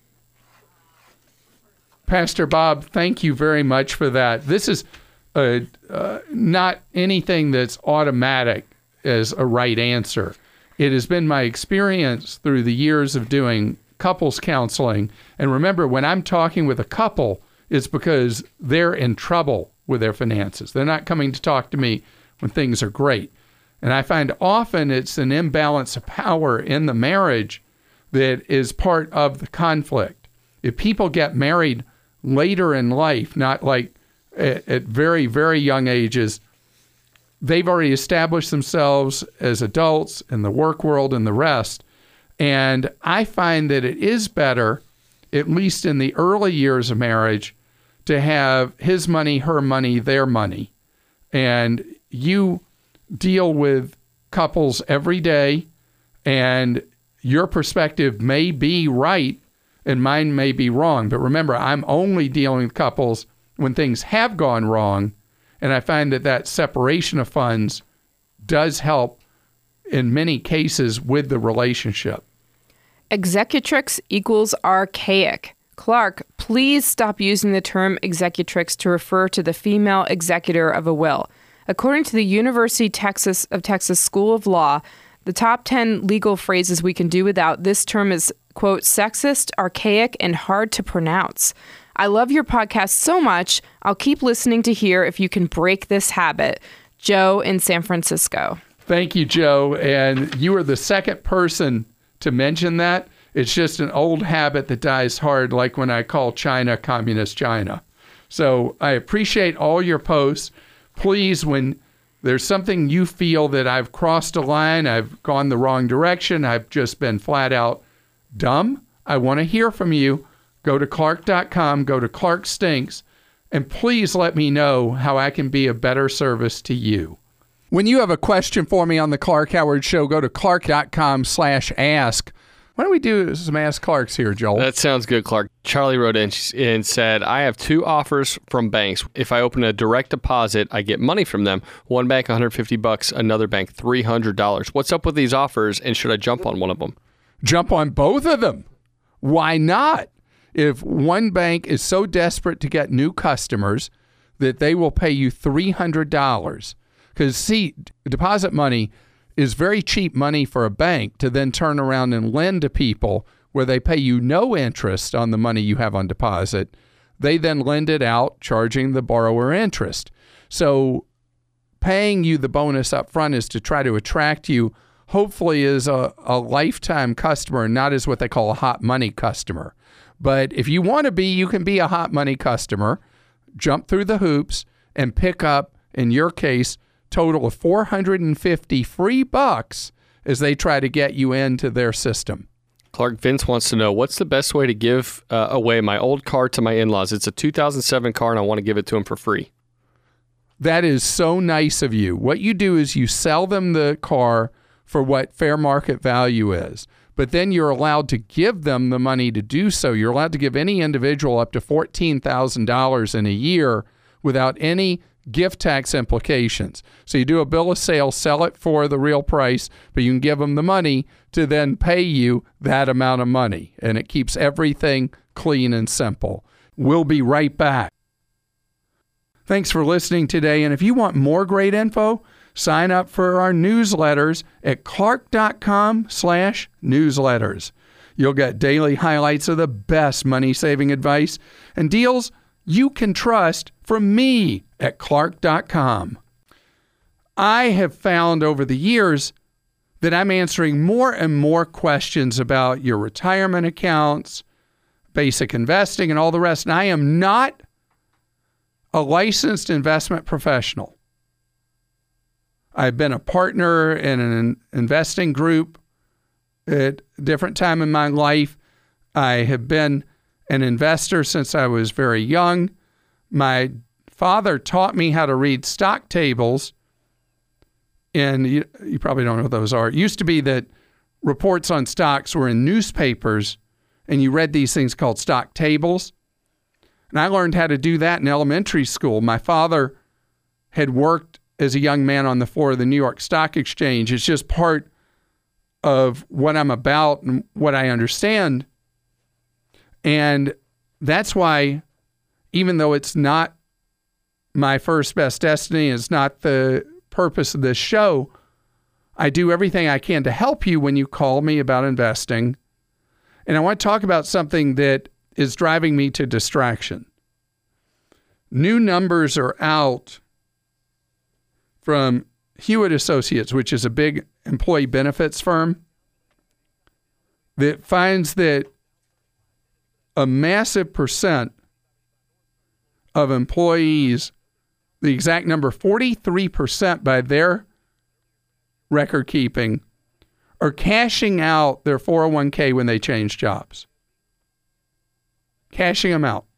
Pastor Bob, thank you very much for that. This is uh, uh, not anything that's automatic as a right answer. It has been my experience through the years of doing couples counseling. And remember, when I'm talking with a couple, it's because they're in trouble with their finances. They're not coming to talk to me when things are great. And I find often it's an imbalance of power in the marriage that is part of the conflict. If people get married later in life, not like at, at very, very young ages, they've already established themselves as adults in the work world and the rest. And I find that it is better, at least in the early years of marriage, to have his money, her money, their money. And you deal with couples every day, and your perspective may be right and mine may be wrong. But remember, I'm only dealing with couples when things have gone wrong. And I find that that separation of funds does help in many cases with the relationship. Executrix equals archaic. Clark, please stop using the term executrix to refer to the female executor of a will. According to the University Texas of Texas School of Law, the top ten legal phrases we can do without, this term is, quote, sexist, archaic, and hard to pronounce. I love your podcast so much. I'll keep listening to hear if you can break this habit. Joe in San Francisco. Thank you, Joe. And you are the second person to mention that. It's just an old habit that dies hard, like when I call China communist China. So I appreciate all your posts. Please, when there's something you feel that I've crossed a line, I've gone the wrong direction, I've just been flat out dumb, I want to hear from you. Go to Clark dot com, go to Clark Stinks, and please let me know how I can be a better service to you. When you have a question for me on the Clark Howard Show, go to Clark dot com slash ask. Why don't we do some Ask Clarks here, Joel? That sounds good, Clark. Charlie wrote in and said, I have two offers from banks. If I open a direct deposit, I get money from them. One bank, one hundred fifty bucks, another bank, three hundred dollars. What's up with these offers, and should I jump on one of them? Jump on both of them. Why not? If one bank is so desperate to get new customers that they will pay you three hundred dollars, because, see, deposit money is very cheap money for a bank to then turn around and lend to people where they pay you no interest on the money you have on deposit. They then lend it out, charging the borrower interest. So paying you the bonus up front is to try to attract you, hopefully as a, a lifetime customer, not as what they call a hot money customer. But if you want to be, you can be a hot money customer, jump through the hoops, and pick up, in your case, total of four hundred fifty free bucks as they try to get you into their system. Clark, Vince wants to know, what's the best way to give uh, away my old car to my in-laws? It's a two thousand seven car, and I want to give it to them for free. That is so nice of you. What you do is you sell them the car for what fair market value is, but then you're allowed to give them the money to do so. You're allowed to give any individual up to fourteen thousand dollars in a year without any gift tax implications. So you do a bill of sale, sell it for the real price, but you can give them the money to then pay you that amount of money. And it keeps everything clean and simple. We'll be right back. Thanks for listening today. And if you want more great info, sign up for our newsletters at Clark dot com slash newsletters. You'll get daily highlights of the best money-saving advice and deals you can trust from me at Clark dot com. I have found over the years that I'm answering more and more questions about your retirement accounts, basic investing, and all the rest. And I am not a licensed investment professional. I've been a partner in an investing group at a different time in my life. I have been an investor since I was very young. My father taught me how to read stock tables, and you, you probably don't know what those are. It used to be that reports on stocks were in newspapers, and you read these things called stock tables. And I learned how to do that in elementary school. My father had worked as a young man on the floor of the New York Stock Exchange. It's just part of what I'm about and what I understand. And that's why, even though it's not my first best destiny, it's not the purpose of this show, I do everything I can to help you when you call me about investing. And I want to talk about something that is driving me to distraction. New numbers are out from Hewitt Associates, which is a big employee benefits firm, that finds that a massive percent of employees, the exact number, forty-three percent by their record keeping, are cashing out their four oh one k when they change jobs. Cashing them out.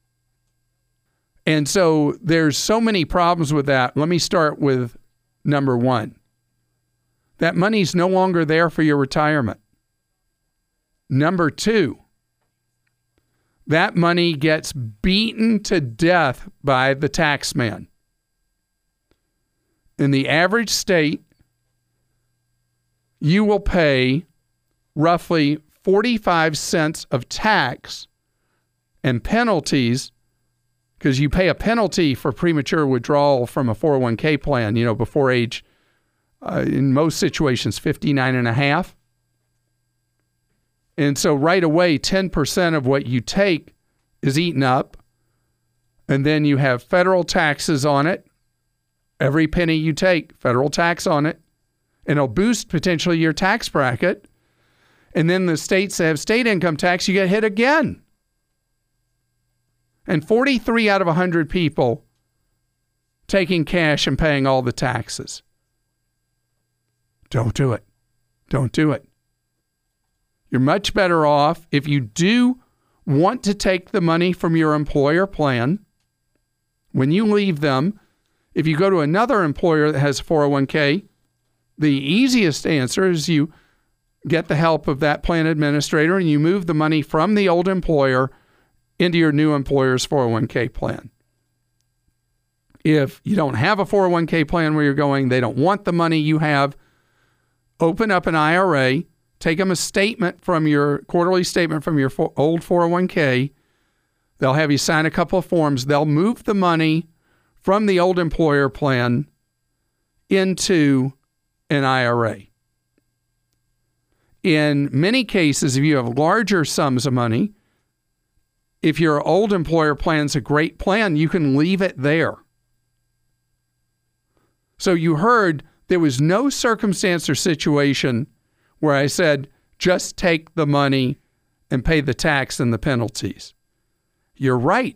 And so there's so many problems with that. Let me start with number one. That money's no longer there for your retirement. Number two, that money gets beaten to death by the tax man. In the average state, you will pay roughly forty-five cents of tax and penalties, because you pay a penalty for premature withdrawal from a four oh one k plan, you know, before age, uh, in most situations, fifty-nine and a half. And so right away, ten percent of what you take is eaten up. And then you have federal taxes on it. Every penny you take, federal tax on it. And it'll boost potentially your tax bracket. And then the states that have state income tax, you get hit again. And forty-three out of one hundred people taking cash and paying all the taxes. Don't do it. Don't do it. You're much better off if you do want to take the money from your employer plan. When you leave them, if you go to another employer that has a four oh one k, the easiest answer is you get the help of that plan administrator and you move the money from the old employer into your new employer's four oh one k plan. If you don't have a four oh one k plan where you're going, they don't want the money you have, open up an I R A, take them a statement from your quarterly statement from your old four oh one k. They'll have you sign a couple of forms. They'll move the money from the old employer plan into an I R A. In many cases, if you have larger sums of money, if your old employer plan's a great plan, you can leave it there. So you heard there was no circumstance or situation where I said, just take the money and pay the tax and the penalties. You're right.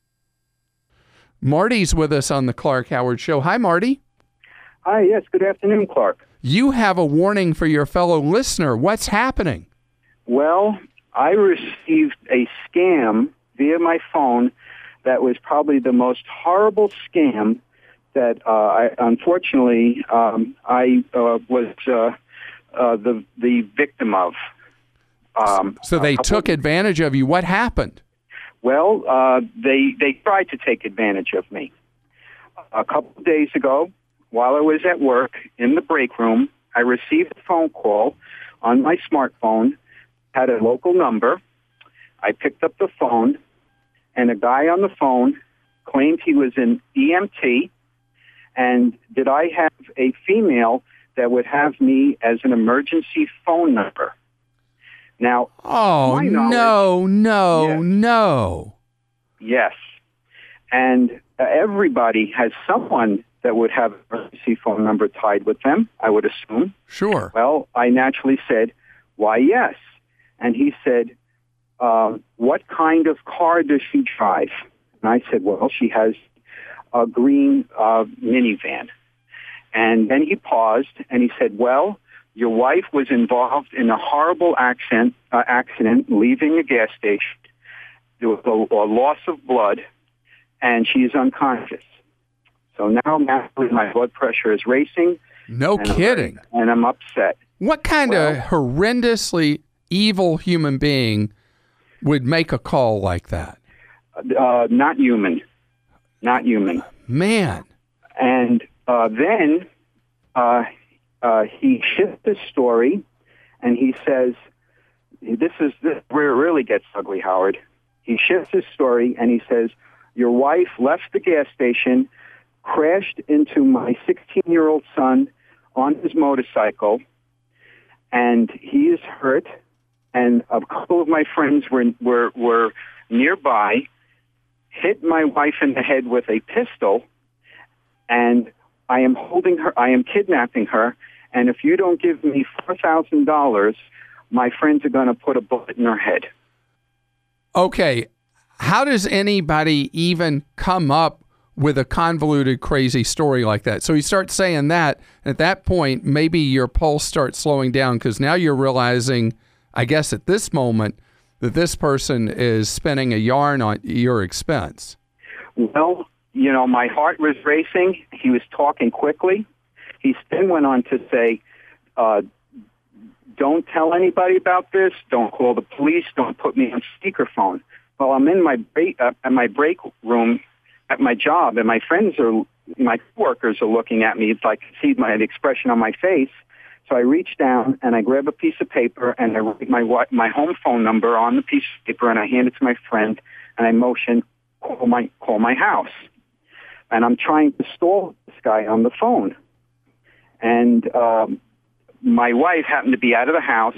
Marty's with us on the Clark Howard Show. Hi, Marty. Hi, yes. Good afternoon, Clark. You have a warning for your fellow listener. What's happening? Well, I received a scam via my phone that was probably the most horrible scam that, uh, I, unfortunately, um, I uh, was uh, uh, the the victim of. Um, so they took advantage of you. What happened? Well, uh, they they tried to take advantage of me. A couple of days ago, while I was at work in the break room, I received a phone call on my smartphone, had a local number. I picked up the phone, and a guy on the phone claimed he was an E M T, and did I have a female that would have me as an emergency phone number. Now, oh, no, no, yes. no. Yes. And uh, everybody has someone that would have an emergency phone number tied with them, I would assume. Sure. Well, I naturally said, why, yes. And he said, um, what kind of car does she drive? And I said, well, she has a green uh, minivan. And then he paused and he said, well, your wife was involved in a horrible accident, uh, accident leaving a gas station. There was a, a loss of blood, and she's unconscious. So now, naturally, my blood pressure is racing. No and kidding. I'm, and I'm upset. What kind well, of horrendously evil human being would make a call like that? Uh, not human. Not human. Man. And uh, then... Uh, Uh, he shifts his story, and he says, this is this, where it really gets ugly, Howard. He shifts his story, and he says, your wife left the gas station, crashed into my sixteen-year-old son on his motorcycle, and he is hurt, and a couple of my friends were were, were nearby, hit my wife in the head with a pistol, and I am holding her, I am kidnapping her, and if you don't give me four thousand dollars, my friends are going to put a bullet in her head. Okay, how does anybody even come up with a convoluted, crazy story like that? So you start saying that, and at that point, maybe your pulse starts slowing down because now you're realizing, I guess at this moment, that this person is spinning a yarn on your expense. Well, you know, my heart was racing. He was talking quickly. He then went on to say, uh, don't tell anybody about this. Don't call the police. Don't put me on speakerphone. Well, I'm in my break, uh, at my break room at my job, and my friends are, my coworkers are looking at me. It's like see my the expression on my face. So I reach down and I grab a piece of paper and I write my my home phone number on the piece of paper and I hand it to my friend and I motion call my call my house. And I'm trying to stall this guy on the phone. And um, my wife happened to be out of the house,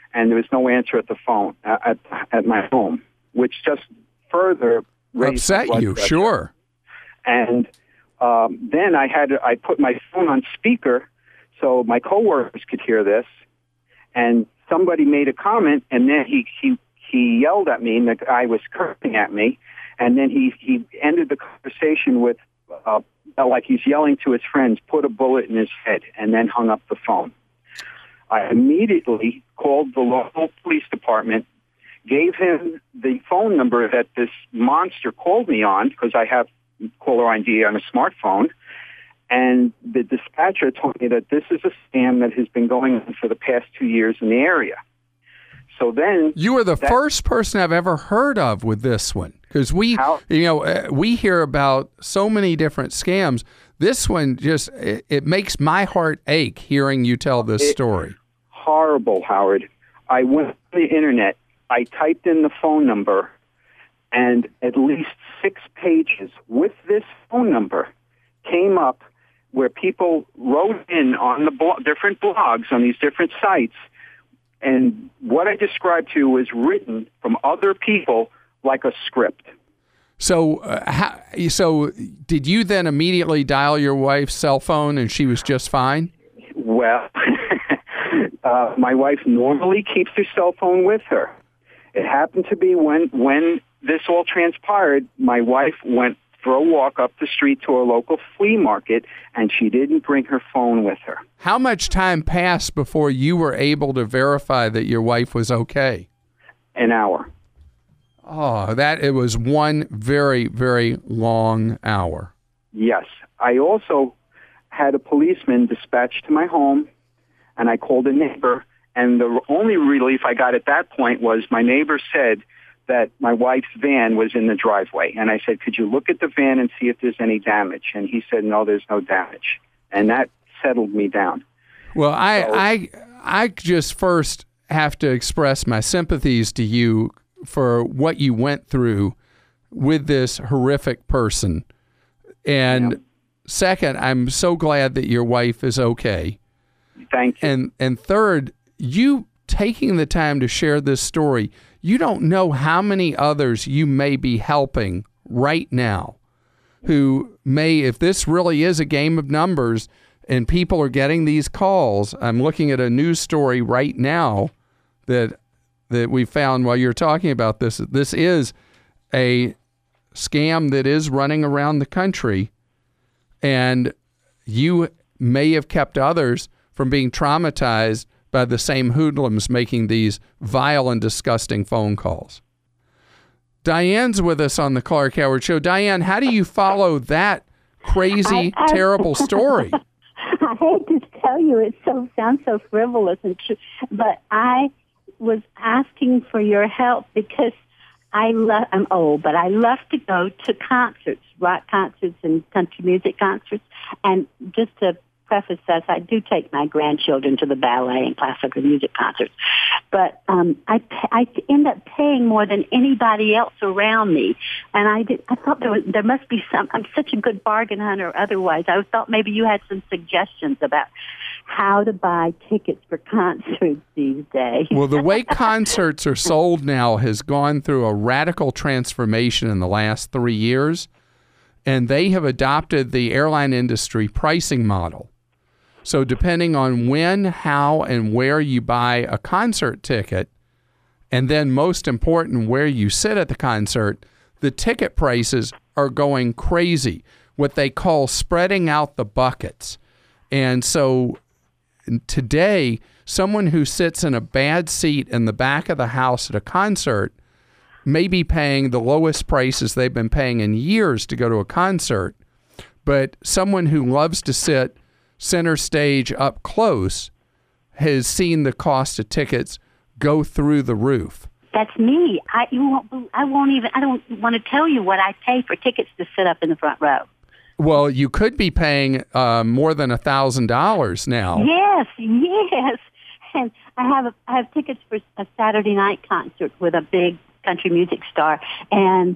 and there was no answer at the phone uh, at at my home, which just further raised upset blood you, pressure. sure. And um, then I had I put my phone on speaker so my coworkers could hear this, and somebody made a comment, and then he he he yelled at me, and the guy was cursing at me, and then he he ended the conversation with uh, like he's yelling to his friends, "Put a bullet in his head," and then hung up the phone. I immediately called the local police department, gave him the phone number that this monster called me on, because I have caller I D on a smartphone, and the dispatcher told me that this is a scam that has been going on for the past two years in the area. So then... You were the that, first person I've ever heard of with this one, because we, how, you know, uh, we hear about so many different scams. This one just, it, it makes my heart ache hearing you tell this it, story. Horrible, Howard. I went to the internet, I typed in the phone number, and at least six pages with this phone number came up where people wrote in on the blo- different blogs on these different sites, and what I described to you was written from other people like a script. So, uh, how, so did you then immediately dial your wife's cell phone and she was just fine? Well, uh, my wife normally keeps her cell phone with her. It happened to be when when this all transpired, my wife went for a walk up the street to a local flea market, and she didn't bring her phone with her. How much time passed before you were able to verify that your wife was okay? An hour. Oh, that it was one very, very long hour. Yes. I also had a policeman dispatched to my home, and I called a neighbor, and the only relief I got at that point was my neighbor said that my wife's van was in the driveway. And I said, could you look at the van and see if there's any damage? And he said, no, there's no damage. And that settled me down. Well, I, so, I, I just first have to express my sympathies to you for what you went through with this horrific person. And yeah. Second, I'm so glad that your wife is okay. Thank you. And, and third, you taking the time to share this story, you don't know how many others you may be helping right now who may, if this really is a game of numbers and people are getting these calls. I'm looking at a news story right now that that we found while you're talking about this. This is a scam that is running around the country, and you may have kept others from being traumatized by the same hoodlums making these vile and disgusting phone calls. Diane's with us on the Clark Howard Show. Diane, how do you follow that crazy, I, I, terrible story? I hate to tell you, it so sounds so frivolous and true, but I was asking for your help because I love, I'm old, but I love to go to concerts, rock concerts and country music concerts, and just to preface this, I do take my grandchildren to the ballet and classical music concerts, but um, I I end up paying more than anybody else around me, and I did. I thought there was, there must be some. I'm such a good bargain hunter. Otherwise, I thought maybe you had some suggestions about how to buy tickets for concerts these days. Well, the way concerts are sold now has gone through a radical transformation in the last three years, and they have adopted the airline industry pricing model. So depending on when, how, and where you buy a concert ticket, and then most important, where you sit at the concert, the ticket prices are going crazy, what they call spreading out the buckets. And so today, someone who sits in a bad seat in the back of the house at a concert may be paying the lowest prices they've been paying in years to go to a concert, but someone who loves to sit center stage up close has seen the cost of tickets go through the roof. That's me. I you won't. I won't even. I don't want to tell you what I pay for tickets to sit up in the front row. Well, you could be paying uh, more than a thousand dollars now. Yes, yes. And I have a, I have tickets for a Saturday night concert with a big country music star, and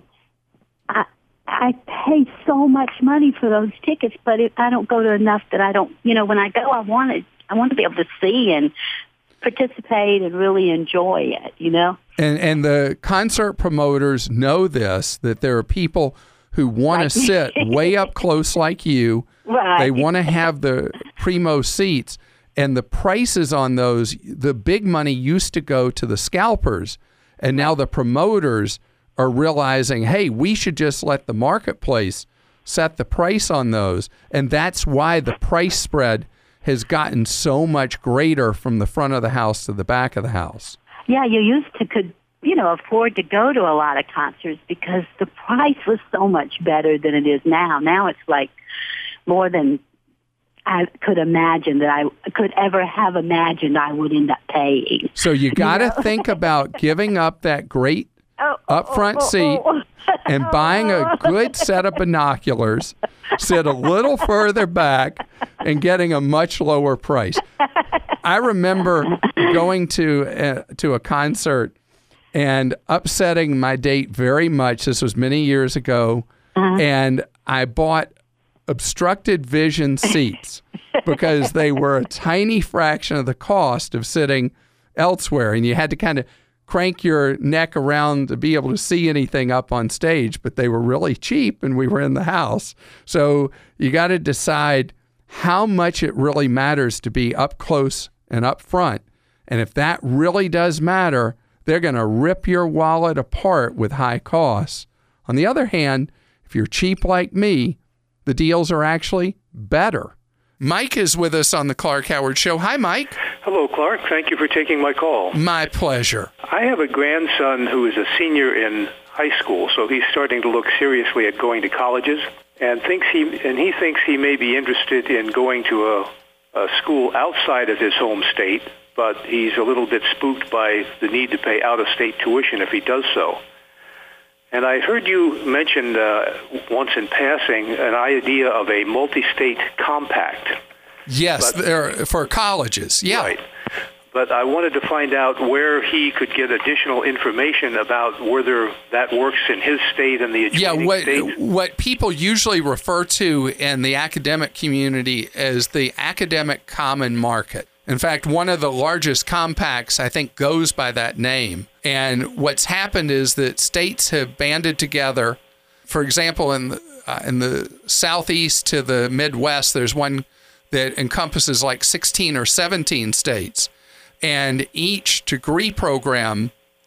I I pay so much money for those tickets, but it, I don't go to enough that I don't. You know, when I go, I want to I want to be able to see and participate and really enjoy it, you know? And and the concert promoters know this, that there are people who want to sit way up close like you. Right. They want to have the primo seats. And the prices on those, the big money used to go to the scalpers. And now the promoters are realizing, hey, we should just let the marketplace set the price on those. And that's why the price spread has gotten so much greater from the front of the house to the back of the house. Yeah, you used to could, you know, afford to go to a lot of concerts because the price was so much better than it is now. Now it's like more than I could imagine that I could ever have imagined I would end up paying. So you got to You know? think about giving up that great Oh, upfront oh, oh, seat oh. and buying a good set of binoculars, sit a little further back, and getting a much lower price. I remember going to a, to a concert and upsetting my date very much. This was many years ago, Uh-huh. and I bought obstructed vision seats because they were a tiny fraction of the cost of sitting elsewhere, and you had to kind of crank your neck around to be able to see anything up on stage, but they were really cheap and we were in the house. So you got to decide how much it really matters to be up close and up front. And if that really does matter, they're going to rip your wallet apart with high costs. On the other hand, if you're cheap like me, the deals are actually better. Mike is with us on the Clark Howard Show. Hi, Mike. Hello, Clark. Thank you for taking my call. My pleasure. I have a grandson who is a senior in high school, so he's starting to look seriously at going to colleges, and thinks he and he thinks he may be interested in going to a, a school outside of his home state, but he's a little bit spooked by the need to pay out-of-state tuition if he does so. And I heard you mention uh, once in passing an idea of a multi-state compact. Yes, But- they're for colleges. Yeah. Right. But I wanted to find out where he could get additional information about whether that works in his state and the adjoining Yeah, what, states. what people usually refer to in the academic community as the academic common market. In fact, one of the largest compacts, I think, goes by that name. And what's happened is that states have banded together. For example, in the, uh, in the southeast to the Midwest, there's one that encompasses like sixteen or seventeen states. And each degree program,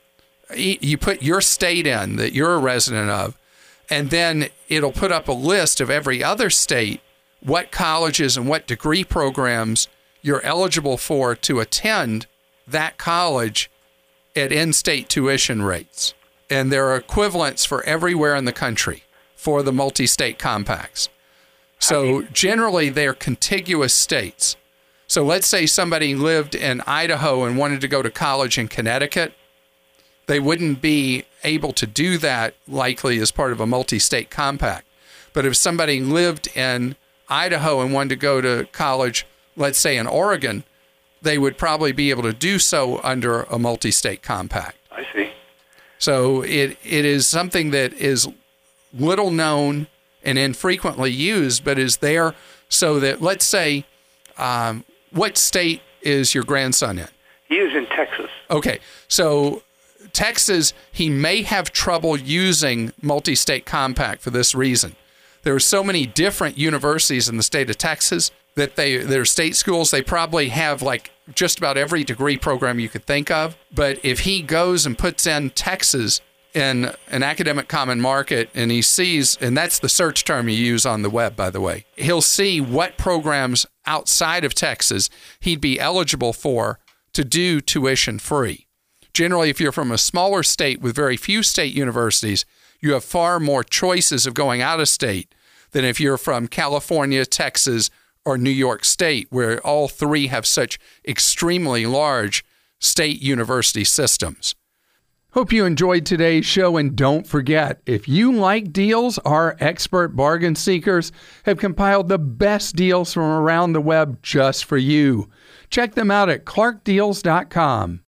e- you put your state in that you're a resident of, and then it'll put up a list of every other state, what colleges and what degree programs you're eligible for to attend that college at in-state tuition rates. And there are equivalents for everywhere in the country for the multi-state compacts. So generally, they're contiguous states. So let's say somebody lived in Idaho and wanted to go to college in Connecticut. They wouldn't be able to do that likely as part of a multi-state compact. But if somebody lived in Idaho and wanted to go to college, let's say in Oregon, they would probably be able to do so under a multi-state compact. I see. So it it is something that is little known and infrequently used, but is there so that, let's say, um, what state is your grandson in? He is in Texas. Okay, so Texas, he may have trouble using multi-state compact for this reason. There are so many different universities in the state of Texas that they, they're state schools. They probably have like just about every degree program you could think of. But if he goes and puts in Texas in an academic common market and he sees, and that's the search term you use on the web, by the way, he'll see what programs outside of Texas he'd be eligible for to do tuition free. Generally, if you're from a smaller state with very few state universities, you have far more choices of going out of state than if you're from California, Texas, or New York State, where all three have such extremely large state university systems. Hope you enjoyed today's show, and don't forget, if you like deals, our expert bargain seekers have compiled the best deals from around the web just for you. Check them out at clark deals dot com.